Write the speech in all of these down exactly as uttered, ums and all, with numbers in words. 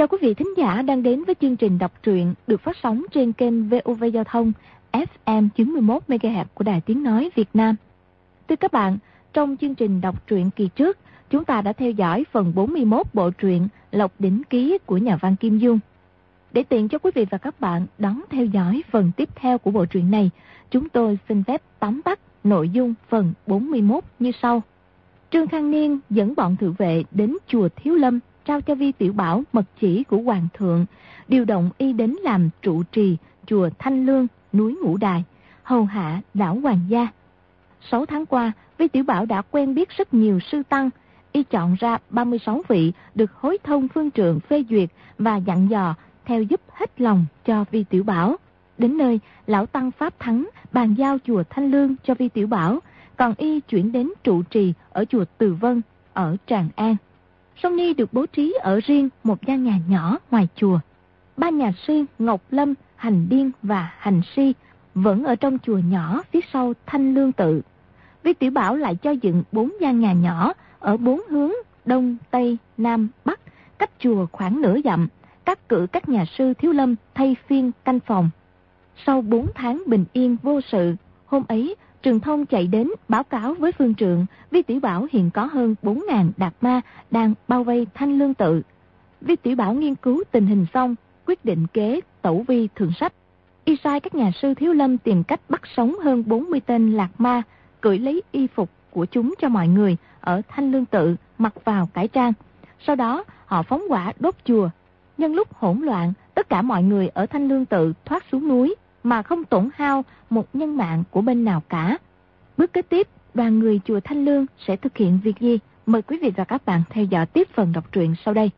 Chào quý vị thính giả đang đến với chương trình đọc truyện được phát sóng trên kênh vê o vê Giao thông ép em chín mươi mốt mê ga héc của Đài Tiếng Nói Việt Nam. Thưa các bạn, trong chương trình đọc truyện kỳ trước, chúng ta đã theo dõi phần bốn mươi mốt bộ truyện Lộc Đỉnh Ký của nhà văn Kim Dung. Để tiện cho quý vị và các bạn đón theo dõi phần tiếp theo của bộ truyện này, chúng tôi xin phép tóm tắt nội dung phần bốn mươi mốt như sau. Trương Khang Niên dẫn bọn thự vệ đến chùa Thiếu Lâm, trao cho Vi Tiểu Bảo mật chỉ của Hoàng thượng, điều động y đến làm trụ trì chùa Thanh Lương, núi Ngũ Đài, hầu hạ lão hoàng gia. Sáu tháng qua, Vi Tiểu Bảo đã quen biết rất nhiều sư tăng, y chọn ra ba mươi sáu vị được hối thông phương trượng phê duyệt và dặn dò theo giúp hết lòng cho Vi Tiểu Bảo. Đến nơi, lão tăng Pháp Thắng bàn giao chùa Thanh Lương cho Vi Tiểu Bảo, còn y chuyển đến trụ trì ở chùa Từ Vân ở Tràng An. Song Ni được bố trí ở riêng một gian nhà nhỏ ngoài chùa. Ba nhà sư Ngọc Lâm, Hành Điên và Hành Si vẫn ở trong chùa nhỏ phía sau Thanh Lương tự. Vi Tiểu Bảo lại cho dựng bốn gian nhà nhỏ ở bốn hướng đông, tây, nam, bắc, cách chùa khoảng nửa dặm. Các cử các nhà sư Thiếu Lâm thay phiên canh phòng. Sau bốn tháng bình yên vô sự, hôm ấy Trường Thông chạy đến báo cáo với phương trượng Vi Tiểu Bảo hiện có hơn bốn nghìn đạt ma đang bao vây Thanh Lương tự. Vi Tiểu Bảo nghiên cứu tình hình xong, quyết định kế tẩu vi thượng sách. Y sai các nhà sư Thiếu Lâm tìm cách bắt sống hơn bốn mươi tên lạc ma, cưỡi lấy y phục của chúng cho mọi người ở Thanh Lương tự mặc vào cải trang. Sau đó họ phóng hỏa đốt chùa. Nhân lúc hỗn loạn, tất cả mọi người ở Thanh Lương tự thoát xuống núi mà không tổn hao một nhân mạng của bên nào cả. Bước kế tiếp, đoàn người chùa Thanh Lương sẽ thực hiện việc gì? Mời quý vị và các bạn theo dõi tiếp phần đọc truyện sau đây.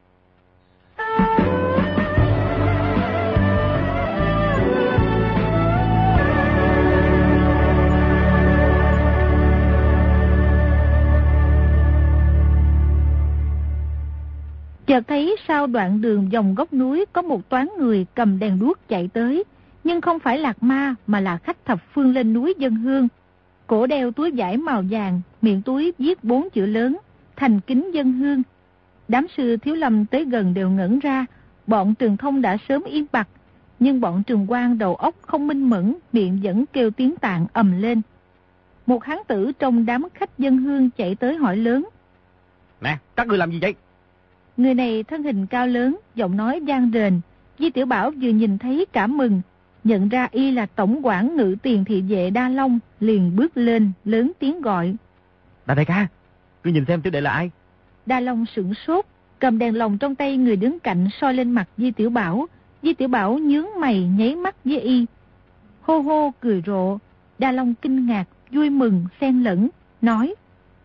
Chợt thấy sau đoạn đường vòng góc núi có một toán người cầm đèn đuốc chạy tới, nhưng không phải lạc ma mà là khách thập phương lên núi dân hương. Cổ đeo túi vải màu vàng, miệng túi viết bốn chữ lớn, thành kính dân hương. Đám sư Thiếu Lâm tới gần đều ngẩn ra, bọn Trường Thông đã sớm im bặt, nhưng bọn Trường Quang đầu óc không minh mẫn, miệng vẫn kêu tiếng tạng ầm lên. Một hán tử trong đám khách dân hương chạy tới hỏi lớn: Nè, các ngươi làm gì vậy? Người này thân hình cao lớn, giọng nói vang rền. Vi Tiểu Bảo vừa nhìn thấy cảm mừng, nhận ra y là tổng quản ngự tiền thị vệ Đa Long, liền bước lên lớn tiếng gọi: Đa đại ca, cứ nhìn xem tiểu đệ là ai? Đa Long sửng sốt, cầm đèn lồng trong tay người đứng cạnh soi lên mặt Vi Tiểu Bảo. Vi Tiểu Bảo nhướng mày nháy mắt với y, hô hô cười rộ. Đa Long kinh ngạc, vui mừng xen lẫn, nói: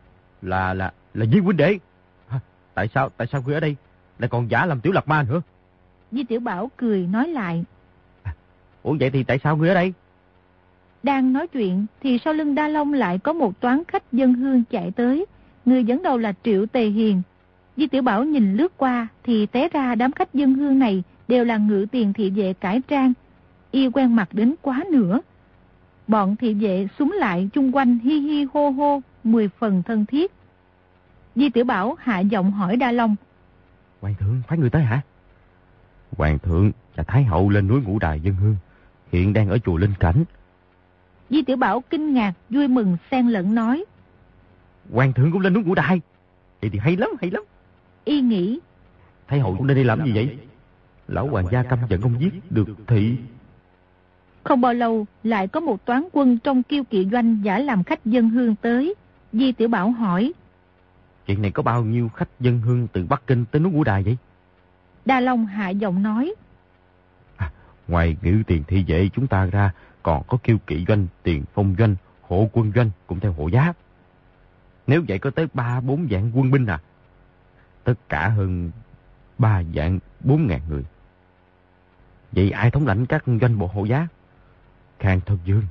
Là là là Di huynh đệ. À, tại sao tại sao ngươi ở đây lại còn giả làm tiểu lạc ma nữa? Vi Tiểu Bảo cười nói lại: À, ủa vậy thì tại sao ngươi ở đây? Đang nói chuyện thì sau lưng Đa Long lại có một toán khách dân hương chạy tới. Người dẫn đầu là Triệu Tề Hiền. Vi Tiểu Bảo nhìn lướt qua thì té ra đám khách dân hương này đều là ngự tiền thị vệ cải trang. Y quen mặt đến quá nữa. Bọn thị vệ súng lại chung quanh hi hi hô hô, mười phần thân thiết. Vi Tiểu Bảo hạ giọng hỏi Đa Long: Hoàng thượng phái người tới hả? Hoàng thượng và Thái hậu lên núi Ngũ Đài dân hương, hiện đang ở chùa Linh Cảnh. Vi Tiểu Bảo kinh ngạc, vui mừng xen lẫn nói: Hoàng thượng cũng lên núi Ngũ Đài, vậy thì hay lắm, hay lắm. Y nghĩ: Thái hậu cũng nên đi làm gì vậy? Lão hoàng gia căm giận ông giết được thị. Không bao lâu lại có một toán quân trong Kiêu Kỵ doanh giả làm khách dân hương tới. Vi Tiểu Bảo hỏi: Chuyện này có bao nhiêu khách dân hương từ Bắc Kinh tới núi Ngũ Đài vậy? Đa Long hạ giọng nói: À, ngoài ngự tiền thị vệ chúng ta ra, còn có Kiêu Kỵ doanh, Tiền Phong doanh, Hộ quân doanh cũng theo hộ giá. Nếu vậy có tới ba bốn vạn quân binh à? Tất cả hơn ba vạn bốn ngàn người. Vậy ai thống lãnh các doanh bộ hộ giá? Khang Thân Dương.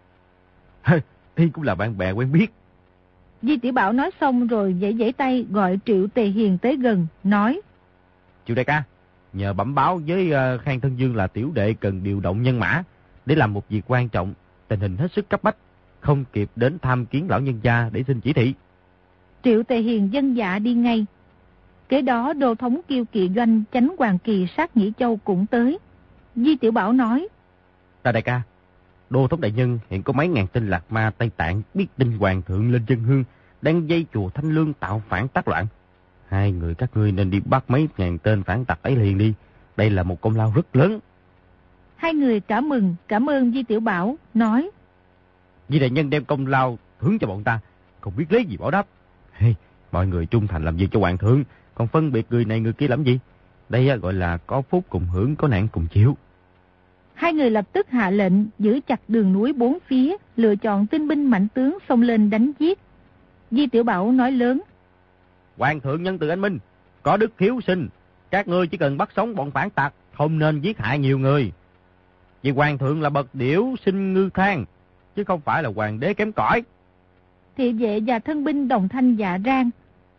Thì cũng là bạn bè quen biết. Vi Tiểu Bảo nói xong rồi giãy giãy tay gọi Triệu Tề Hiền tới gần, nói: Triệu đại ca, nhờ bẩm báo với uh, Khang Thân Dương là tiểu đệ cần điều động nhân mã để làm một việc quan trọng, tình hình hết sức cấp bách, không kịp đến tham kiến lão nhân gia để xin chỉ thị. Triệu Tề Hiền vâng dạ đi ngay. Kế đó Đô thống Kiêu Kỵ Doanh Chánh Hoàng Kỳ Sát Nhĩ Châu cũng tới. Di Tiểu Bảo nói: Ta đại ca, Đô thống đại nhân hiện có mấy ngàn tên lạc ma Tây Tạng biết tin hoàng thượng lên dân hương, đang dây chùa Thanh Lương tạo phản tác loạn. Hai người các ngươi nên đi bắt mấy ngàn tên phản tặc ấy liền đi. Đây là một công lao rất lớn. Hai người cảm mừng, cảm ơn Di Tiểu Bảo, nói: Di đại nhân đem công lao thưởng cho bọn ta, không biết lấy gì báo đáp. Hey, mọi người trung thành làm việc cho hoàng thượng, còn phân biệt người này người kia làm gì? Đây gọi là có phúc cùng hưởng, có nạn cùng chịu. Hai người lập tức hạ lệnh giữ chặt đường núi bốn phía, lựa chọn tinh binh mạnh tướng xông lên đánh giết. Di Tiểu Bảo nói lớn: Hoàng thượng nhân từ anh minh, có đức hiếu sinh, các ngươi chỉ cần bắt sống bọn phản tặc, không nên giết hại nhiều người. Vì hoàng thượng là bậc điểu sinh ngư thang, chứ không phải là hoàng đế kém cỏi. Thị vệ và thân binh đồng thanh dạ rang.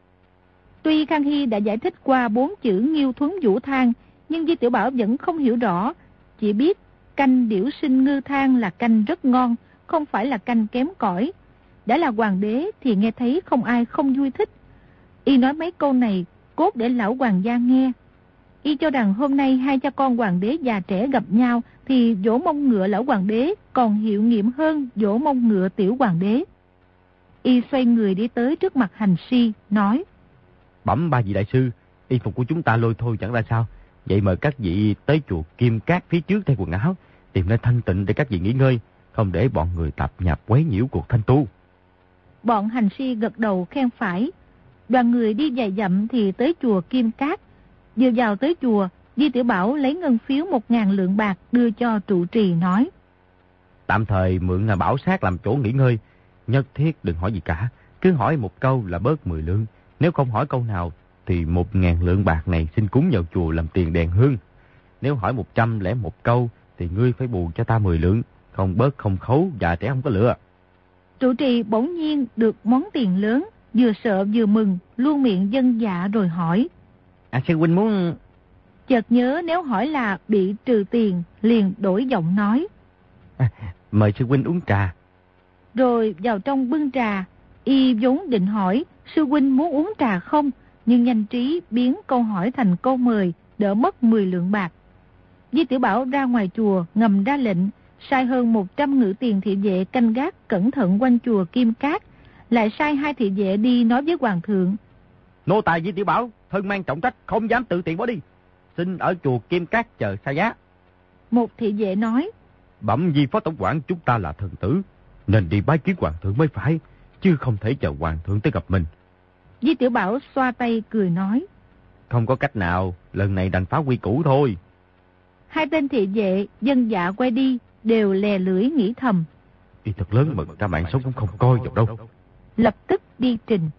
Tuy Khang Hy đã giải thích qua bốn chữ Nghiêu Thuấn Vũ Thang, nhưng Di Tiểu Bảo vẫn không hiểu rõ, chỉ biết canh điểu sinh ngư thang là canh rất ngon, không phải là canh kém cỏi. Đã là hoàng đế thì nghe thấy không ai không vui thích. Y nói mấy câu này cốt để lão hoàng gia nghe. Y cho rằng hôm nay hai cha con hoàng đế già trẻ gặp nhau thì dỗ mông ngựa lão hoàng đế còn hiệu nghiệm hơn dỗ mông ngựa tiểu hoàng đế. Y xoay người đi tới trước mặt hành si, nói: Bẩm ba vị đại sư, y phục của chúng ta lôi thôi chẳng ra sao. Vậy mời các vị tới chùa Kim Cát phía trước thay quần áo, tìm nơi thanh tịnh để các vị nghỉ ngơi, không để bọn người tạp nhạp quấy nhiễu cuộc thanh tu. Bọn hành si gật đầu khen phải. Đoàn người đi vài dặm thì tới chùa Kim Cát. Vừa vào tới chùa, Di Tiểu Bảo lấy ngân phiếu một ngàn lượng bạc đưa cho trụ trì, nói: Tạm thời mượn là bảo sát làm chỗ nghỉ ngơi, nhất thiết đừng hỏi gì cả, cứ hỏi một câu là bớt mười lượng, nếu không hỏi câu nào thì một ngàn lượng bạc này xin cúng vào chùa làm tiền đèn hương. Nếu hỏi một trăm lẻ một câu thì ngươi phải bù cho ta mười lượng, không bớt không khấu, già trẻ không có lựa. Trụ trì bỗng nhiên được món tiền lớn, vừa sợ vừa mừng, luôn miệng dân dạ rồi hỏi: À sư huynh muốn... Chợt nhớ nếu hỏi là bị trừ tiền, liền đổi giọng nói: À, mời sư huynh uống trà. Rồi vào trong bưng trà. Y vốn định hỏi sư huynh muốn uống trà không, nhưng nhanh trí biến câu hỏi thành câu mời, đỡ mất mười lượng bạc. Di Tiểu Bảo ra ngoài chùa ngầm ra lệnh, sai hơn một trăm ngự tiền thị vệ canh gác cẩn thận quanh chùa Kim Cát, lại sai hai thị vệ đi nói với hoàng thượng: Nô tài Di Tiểu Bảo thân mang trọng trách, không dám tự tiện bỏ đi, xin ở chùa Kim Cát chờ xa giá. Một thị vệ nói: Bẩm Di phó tổng quản, chúng ta là thần tử, nên đi bái kiến hoàng thượng mới phải, chứ không thể chờ hoàng thượng tới gặp mình. Di Tiểu Bảo xoa tay cười nói: Không có cách nào, lần này đành phá quy củ thôi. Hai tên thị vệ dân dạ quay đi, đều lè lưỡi nghĩ thầm: Y thật lớn mật, cả mạng sống cũng không coi vào đâu. Lập tức đi trình.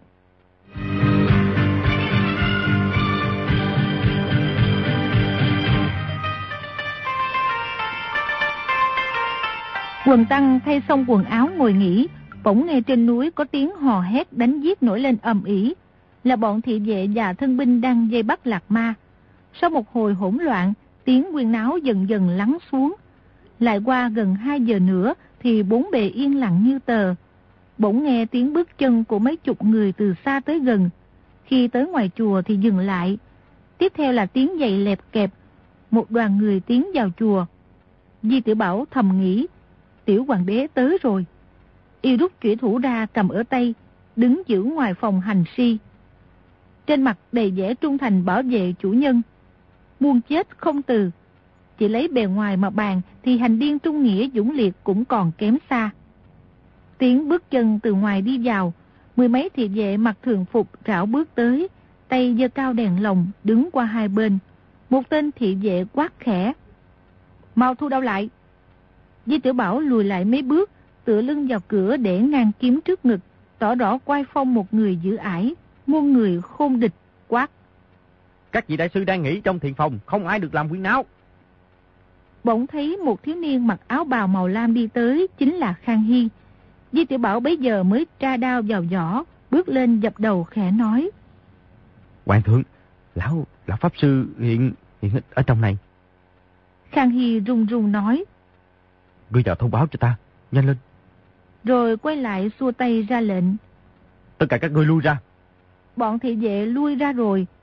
Quần tăng thay xong quần áo ngồi nghỉ, bỗng nghe trên núi có tiếng hò hét đánh giết nổi lên ầm ĩ, là bọn thị vệ và thân binh đang dây bắt lạc ma. Sau một hồi hỗn loạn, tiếng huyên náo dần dần lắng xuống. Lại qua gần hai giờ nữa thì bốn bề yên lặng như tờ. Bỗng nghe tiếng bước chân của mấy chục người từ xa tới gần. Khi tới ngoài chùa thì dừng lại. Tiếp theo là tiếng giày lẹp kẹp. Một đoàn người tiến vào chùa. Di Tiểu Bảo thầm nghĩ: Tiểu hoàng đế tới rồi. Y rút chủy thủ ra cầm ở tay, đứng giữ ngoài phòng hành si. Trên mặt đầy vẻ trung thành bảo vệ chủ nhân, muôn chết không từ. Chỉ lấy bề ngoài mà bàn thì hành điên trung nghĩa dũng liệt cũng còn kém xa. Tiếng bước chân từ ngoài đi vào, mười mấy thị vệ mặc thường phục rảo bước tới, tay giơ cao đèn lồng đứng qua hai bên. Một tên thị vệ quát khẽ: Mau thu đao lại. Di Tiểu Bảo lùi lại mấy bước, tựa lưng vào cửa để ngang kiếm trước ngực, tỏ rõ quai phong một người giữ ải, muôn người khôn địch, quát: Các vị đại sư đang nghỉ trong thiền phòng, không ai được làm huyên náo. Bỗng thấy một thiếu niên mặc áo bào màu lam đi tới, chính là Khang Hy. Di Tiểu Bảo bấy giờ mới tra đao vào vỏ, bước lên dập đầu khẽ nói: Hoàng thượng, lão lão pháp sư hiện hiện ở trong này. Khang Hy run run nói: Ngươi vào thông báo cho ta, nhanh lên. Rồi quay lại xua tay ra lệnh: Tất cả các ngươi lui ra. Bọn thị vệ lui ra rồi,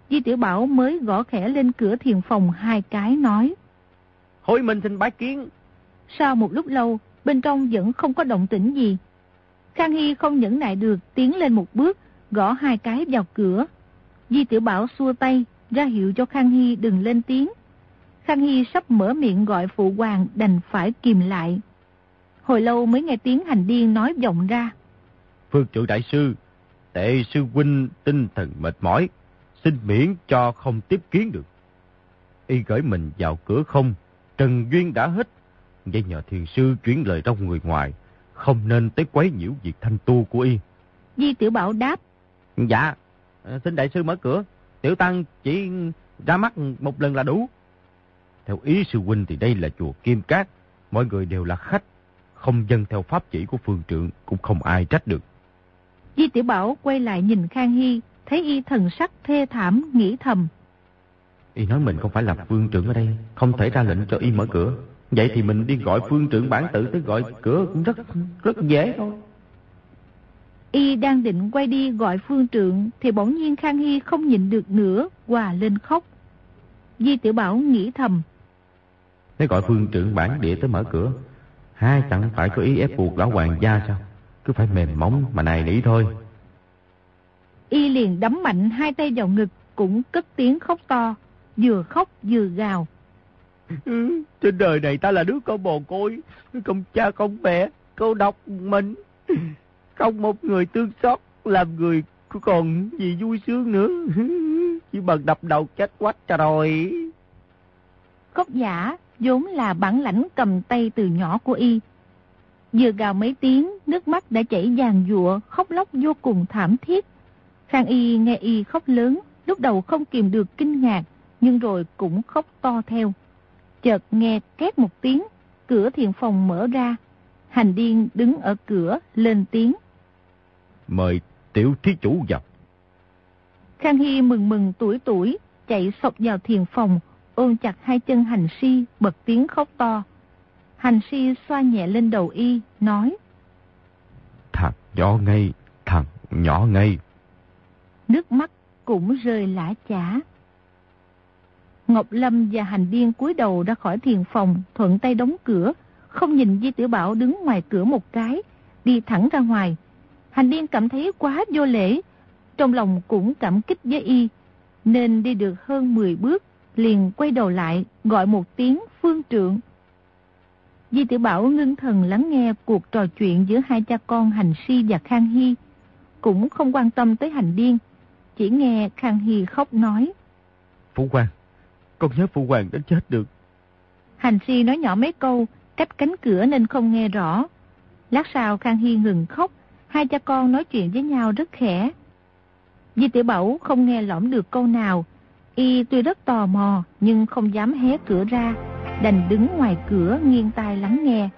Di Tiểu Bảo mới gõ khẽ lên cửa thiền phòng hai cái nói: Hối Minh xin bái kiến. Sau một lúc lâu, bên trong vẫn không có động tĩnh gì. Khang Hy không nhẫn nại được, tiến lên một bước, gõ hai cái vào cửa. Di Tiểu Bảo xua tay, ra hiệu cho Khang Hy đừng lên tiếng. Khang Hy sắp mở miệng gọi phụ hoàng, đành phải kìm lại. Hồi lâu mới nghe tiếng Hành Điên nói vọng ra: Phương Trượng đại sư, Tệ sư huynh tinh thần mệt mỏi, xin miễn cho không tiếp kiến được. Y gửi mình vào cửa không, trần duyên đã hết. Vậy nhờ thiền sư chuyển lời trong người ngoài, không nên tới quấy nhiễu việc thanh tu của y. Di Tiểu Bảo đáp: Dạ, xin đại sư mở cửa, tiểu tăng chỉ ra mắt một lần là đủ. Theo ý sư huynh thì đây là chùa Kim Cát, mọi người đều là khách, không dâng theo pháp chỉ của phương trượng cũng không ai trách được. Di Tiểu Bảo quay lại nhìn Khang Hy, thấy y thần sắc thê thảm, nghĩ thầm: Y nói mình không phải là phương trượng ở đây, không thể ra lệnh cho y mở cửa. Vậy thì mình đi gọi phương trượng bản tự tới gọi cửa cũng rất rất dễ thôi. Y đang định quay đi gọi phương trượng thì bỗng nhiên Khang Hy không nhịn được nữa, hòa lên khóc. Di Tiểu Bảo nghĩ thầm: Nếu gọi phương trượng bản địa tới mở cửa, hai chẳng phải có ý ép buộc lão hoàng gia sao? Cứ phải mềm mỏng mà nài nỉ thôi. Y liền đấm mạnh hai tay vào ngực, cũng cất tiếng khóc to, vừa khóc vừa gào: Ừ, trên đời này ta là đứa con mồ côi, không cha không mẹ, cô độc mình, không một người tương xót, làm người còn gì vui sướng nữa, chỉ bằng đập đầu chết quách cho rồi. Khóc giả vốn là bản lãnh cầm tay từ nhỏ của y. Vừa gào mấy tiếng, nước mắt đã chảy giàn giụa, khóc lóc vô cùng thảm thiết. Khang Y nghe y khóc lớn, lúc đầu không kìm được kinh ngạc, nhưng rồi cũng khóc to theo. Chợt nghe két một tiếng, cửa thiền phòng mở ra. Hành Điên đứng ở cửa lên tiếng: Mời tiểu thí chủ vào. Khang Hy mừng mừng tuổi tuổi, chạy sộc vào thiền phòng, ôm chặt hai chân Hành Si, bật tiếng khóc to. Hành Si xoa nhẹ lên đầu y, nói: Thằng nhỏ ngây, thằng nhỏ ngây. Nước mắt cũng rơi lã chả. Ngọc Lâm và Hành Điên cúi đầu ra khỏi thiền phòng, thuận tay đóng cửa, không nhìn Di Tiểu Bảo đứng ngoài cửa một cái, đi thẳng ra ngoài. Hành Điên cảm thấy quá vô lễ, trong lòng cũng cảm kích với y, nên đi được hơn mười bước, liền quay đầu lại, gọi một tiếng phương trượng. Di Tiểu Bảo ngưng thần lắng nghe cuộc trò chuyện giữa hai cha con Hành Si và Khang Hy, cũng không quan tâm tới Hành Điên, chỉ nghe Khang Hy khóc nói: Phụ hoàng, con nhớ phụ hoàng đến chết được. Hành Si nói nhỏ mấy câu, cách cánh cửa nên không nghe rõ. Lát sau Khang Hy ngừng khóc, hai cha con nói chuyện với nhau rất khẽ. Di Tiểu Bảo không nghe lỏm được câu nào, y tuy rất tò mò nhưng không dám hé cửa ra, đành đứng ngoài cửa nghiêng tai lắng nghe.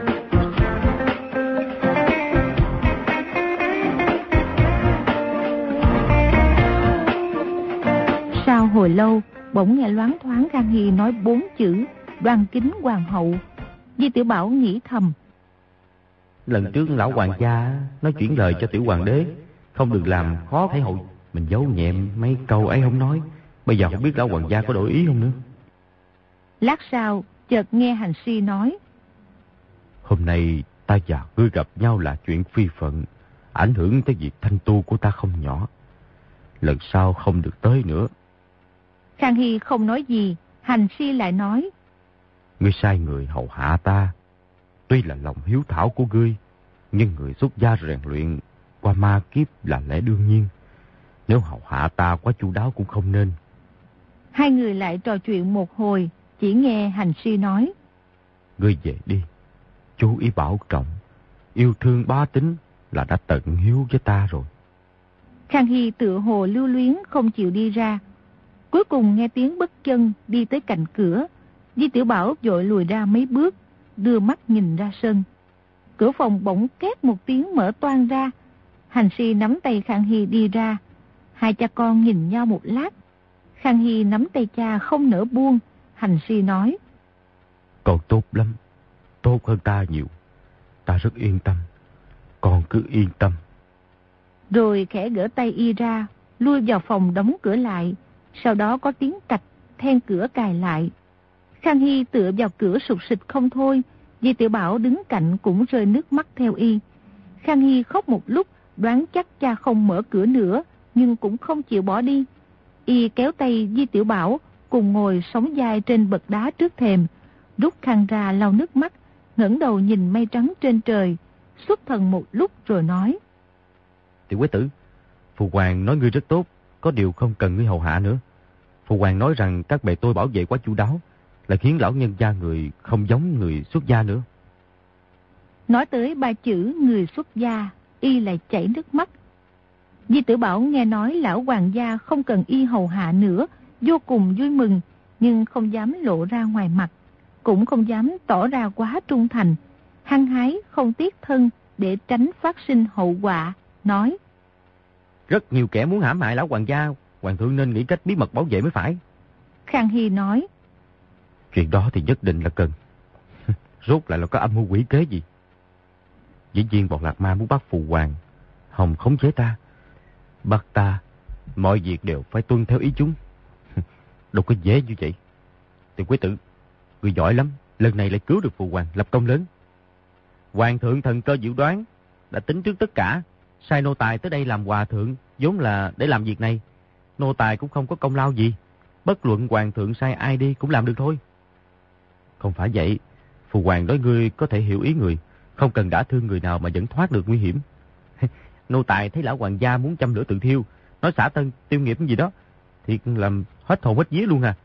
Sau hồi lâu, bỗng nghe loáng thoáng Khang Hy nói bốn chữ: Đoan Kính hoàng hậu. Di Tiểu Bảo nghĩ thầm: Lần trước lão hoàng gia nói chuyển lời cho tiểu hoàng đế, không được làm khó thái hậu, mình giấu nhẹm mấy câu ấy không nói. Bây giờ không biết lão hoàng gia có đổi ý không nữa. Lát sau chợt nghe Hành Si nói: Hôm nay ta và ngươi gặp nhau là chuyện phi phận, ảnh hưởng tới việc thanh tu của ta không nhỏ. Lần sau không được tới nữa. Khang Hy không nói gì. Hành Si lại nói: Ngươi sai người hầu hạ ta, tuy là lòng hiếu thảo của ngươi, nhưng người xuất gia rèn luyện qua ma kiếp là lẽ đương nhiên. Nếu hầu hạ ta quá chu đáo cũng không nên. Hai người lại trò chuyện một hồi, chỉ nghe Hành Si nói: Ngươi về đi, chú ý bảo trọng, yêu thương bá tính là đã tận hiếu với ta rồi. Khang Hy tựa hồ lưu luyến không chịu đi ra. Cuối cùng nghe tiếng bước chân đi tới cạnh cửa. Di Tiểu Bảo vội lùi ra mấy bước, đưa mắt nhìn ra sân. Cửa phòng bỗng két một tiếng mở toang ra. Hành Si nắm tay Khang Hy đi ra. Hai cha con nhìn nhau một lát. Khang Hy nắm tay cha không nỡ buông. Hành Si nói: Con tốt lắm, tốt hơn ta nhiều. Ta rất yên tâm, con cứ yên tâm. Rồi khẽ gỡ tay y ra, lui vào phòng đóng cửa lại. Sau đó có tiếng cạch, then cửa cài lại. Khang Hy tựa vào cửa sụt sịt không thôi. Di Tiểu Bảo đứng cạnh cũng rơi nước mắt theo y. Khang Hy khóc một lúc, đoán chắc cha không mở cửa nữa, nhưng cũng không chịu bỏ đi. Y kéo tay Di Tiểu Bảo cùng ngồi sóng vai trên bậc đá trước thềm, rút khăn ra lau nước mắt, ngẩng đầu nhìn mây trắng trên trời, xuất thần một lúc rồi nói: Tiểu Quế Tử, Phụ Hoàng nói ngươi rất tốt, có điều không cần ngươi hầu hạ nữa. Phụ Hoàng nói rằng các bề tôi bảo vệ quá chu đáo, là khiến lão nhân gia người không giống người xuất gia nữa. Nói tới ba chữ người xuất gia, y lại chảy nước mắt. Di Tử Bảo nghe nói lão hoàng gia không cần y hầu hạ nữa, vô cùng vui mừng, nhưng không dám lộ ra ngoài mặt, cũng không dám tỏ ra quá trung thành, hăng hái không tiếc thân để tránh phát sinh hậu quả, nói: Rất nhiều kẻ muốn hãm hại lão hoàng gia, hoàng thượng nên nghĩ cách bí mật bảo vệ mới phải. Khang Hy nói: Chuyện đó thì nhất định là cần. Rốt lại là có âm mưu quỷ kế gì? Dĩ nhiên bọn Lạc Ma muốn bắt Phụ Hoàng hòng khống chế ta. Bắt ta, mọi việc đều phải tuân theo ý chúng. Đâu có dễ như vậy. Tiểu Quế Tử, người giỏi lắm, lần này lại cứu được Phụ Hoàng, lập công lớn. Hoàng thượng thần cơ diệu đoán, đã tính trước tất cả, sai nô tài tới đây làm hòa thượng, vốn là để làm việc này. Nô tài cũng không có công lao gì, bất luận hoàng thượng sai ai đi cũng làm được thôi. Không phải vậy, Phụ Hoàng nói ngươi có thể hiểu ý người, không cần đả thương người nào mà vẫn thoát được nguy hiểm. Nô tài thấy lão hoàng gia muốn châm lửa tự thiêu, nói xả thân tiêu nghiệp gì đó, thì làm hết hồn hết vía luôn à.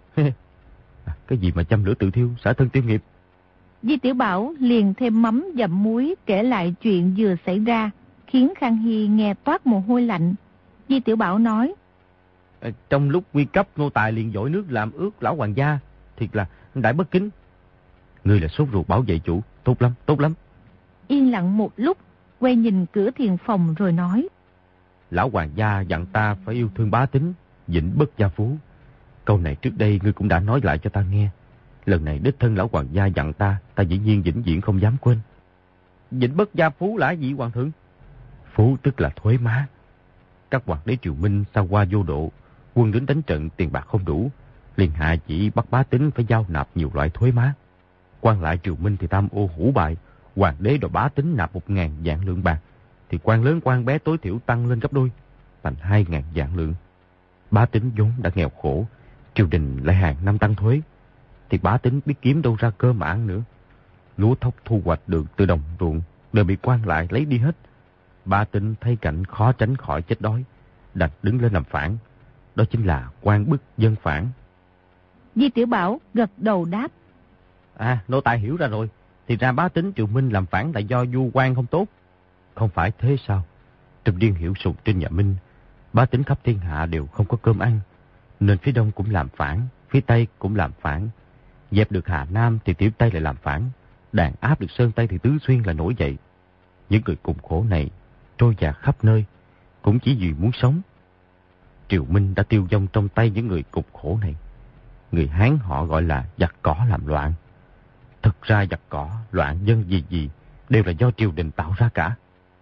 Cái gì mà châm lửa tự thiêu, xả thân tiêu nghiệp? Di Tiểu Bảo liền thêm mắm dặm muối kể lại chuyện vừa xảy ra, khiến Khang Hy nghe toát mồ hôi lạnh. Di Tiểu Bảo nói: à, Trong lúc nguy cấp, nô tài liền dội nước làm ướt lão hoàng gia, thiệt là đại bất kính. Ngươi là sốt ruột bảo vệ chủ, tốt lắm, tốt lắm. Yên lặng một lúc, quay nhìn cửa thiền phòng rồi nói: Lão hoàng gia dặn ta phải yêu thương bá tính, vĩnh bất gia phú. Câu này trước đây ngươi cũng đã nói lại cho ta nghe. Lần này đích thân lão hoàng gia dặn ta, ta dĩ nhiên vĩnh viễn không dám quên. Vĩnh bất gia phú là gì hoàng thượng? Phú tức là thuế má. Các hoàng đế triều Minh sao qua vô độ, quân đến đánh trận tiền bạc không đủ, liền hạ chỉ bắt bá tính phải giao nạp nhiều loại thuế má. Quan lại triều Minh thì tam ô hủ bại, hoàng đế đòi bá tính nạp một ngàn vạn lượng bạc, thì quan lớn quan bé tối thiểu tăng lên gấp đôi, thành hai ngàn vạn lượng. Bá tính vốn đã nghèo khổ, triều đình lại hàng năm tăng thuế, thì bá tính biết kiếm đâu ra cơ mà ăn nữa. Lúa thóc thu hoạch được từ đồng ruộng đều bị quan lại lấy đi hết. Bá tính thấy cảnh khó tránh khỏi chết đói, đành đứng lên làm phản. Đó chính là quan bức dân phản. Di Tiểu Bảo gật đầu đáp: À, nô tài hiểu ra rồi. Thì ra bá tính triều Minh làm phản là do vua quan không tốt. Không phải thế sao? Trong điên hiểu sụt trên nhà Minh, bá tính khắp thiên hạ đều không có cơm ăn, nên phía đông cũng làm phản, phía tây cũng làm phản. Dẹp được Hà Nam thì tiểu Tây lại làm phản, đàn áp được Sơn Tây thì Tứ Xuyên là nổi dậy. Những người cùng khổ này trôi dạt khắp nơi, cũng chỉ vì muốn sống. Triều Minh đã tiêu vong trong tay những người cục khổ này. Người Hán họ gọi là giặc cỏ làm loạn. Thực ra giặc cỏ, loạn dân gì gì đều là do triều đình tạo ra cả.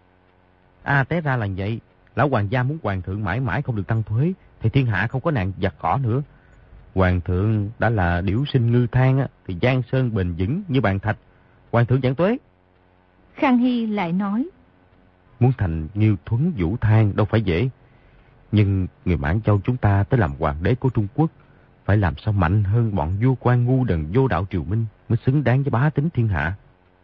À, té ra là vậy. Lão hoàng gia muốn hoàng thượng mãi mãi không được tăng thuế, thì thiên hạ không có nạn giặc cỏ nữa. Hoàng thượng đã là điểu sinh ngư than á, thì giang sơn bền vững như bàn thạch. Hoàng thượng giảm tuế. Khang Hy lại nói: Muốn thành Nghiêu Thuấn Vũ Than đâu phải dễ. Nhưng người Mãn Châu chúng ta tới làm hoàng đế của Trung Quốc, phải làm sao mạnh hơn bọn vua quan ngu đần vô đạo triều Minh mới xứng đáng với bá tính thiên hạ.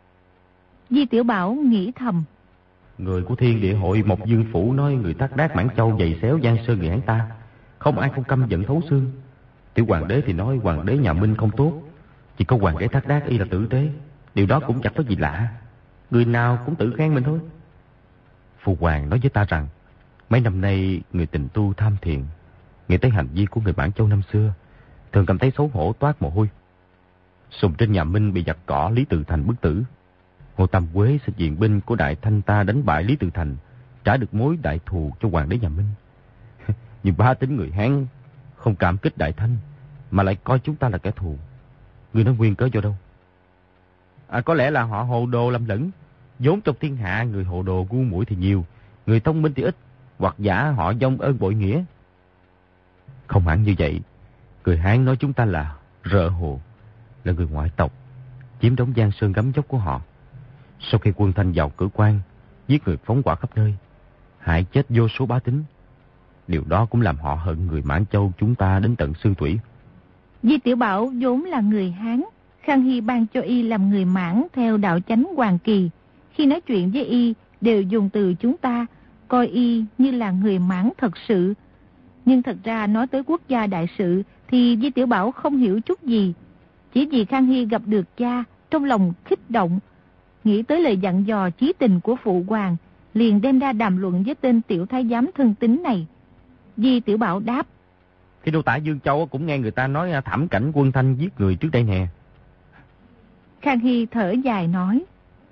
Di Tiểu Bảo nghĩ thầm: Người của Thiên Địa Hội Mộc Dương Phủ nói người Thác Đác Mãn Châu giày xéo giang sơn người Hán ta, không ai không căm giận thấu xương. Tiểu hoàng đế thì nói hoàng đế nhà Minh không tốt, chỉ có hoàng đế Thác Đác y là tử tế. Điều đó cũng chẳng có gì lạ, người nào cũng tự khen mình thôi. Phụ hoàng nói với ta rằng mấy năm nay người tình tu tham thiền, nghĩ tới hành vi của người Mãn Châu năm xưa, thường cảm thấy xấu hổ toát mồ hôi. Sùng trên nhà Minh bị giặc cỏ Lý Tự Thành bức tử. Hồ Tam Quế sẽ viện binh của Đại Thanh ta đánh bại Lý Tự Thành, trả được mối đại thù cho hoàng đế nhà Minh. Nhưng bá tính người Hán không cảm kích Đại Thanh, mà lại coi chúng ta là kẻ thù. Người nói nguyên cớ do đâu? À, có lẽ là họ hồ đồ lầm lẫn. Vốn trong thiên hạ người hồ đồ ngu muội thì nhiều, người thông minh thì ít, hoặc giả họ vong ơn bội nghĩa. Không hẳn như vậy. Người Hán nói chúng ta là rợ hồ, là người ngoại tộc, chiếm đóng Giang Sơn gấm dốc của họ. Sau khi quân Thanh vào cửa quan, giết người phóng hỏa khắp nơi, hại chết vô số bá tính. Điều đó cũng làm họ hận người Mãn Châu chúng ta đến tận xương tủy. Di Tiểu Bảo vốn là người Hán, Khang Hy ban cho y làm người Mãn theo đạo chánh Hoàng Kỳ. Khi nói chuyện với y đều dùng từ chúng ta, coi y như là người Mãn thật sự. Nhưng thật ra nói tới quốc gia đại sự thì Di Tiểu Bảo không hiểu chút gì. Chỉ vì Khang Hy gặp được cha, trong lòng kích động, nghĩ tới lời dặn dò chí tình của phụ hoàng, liền đem ra đàm luận với tên tiểu thái giám thân tín này. Di Tiểu Bảo đáp: Thì đô tả Dương Châu cũng nghe người ta nói thảm cảnh quân Thanh giết người trước đây nè. Khang Hy thở dài nói: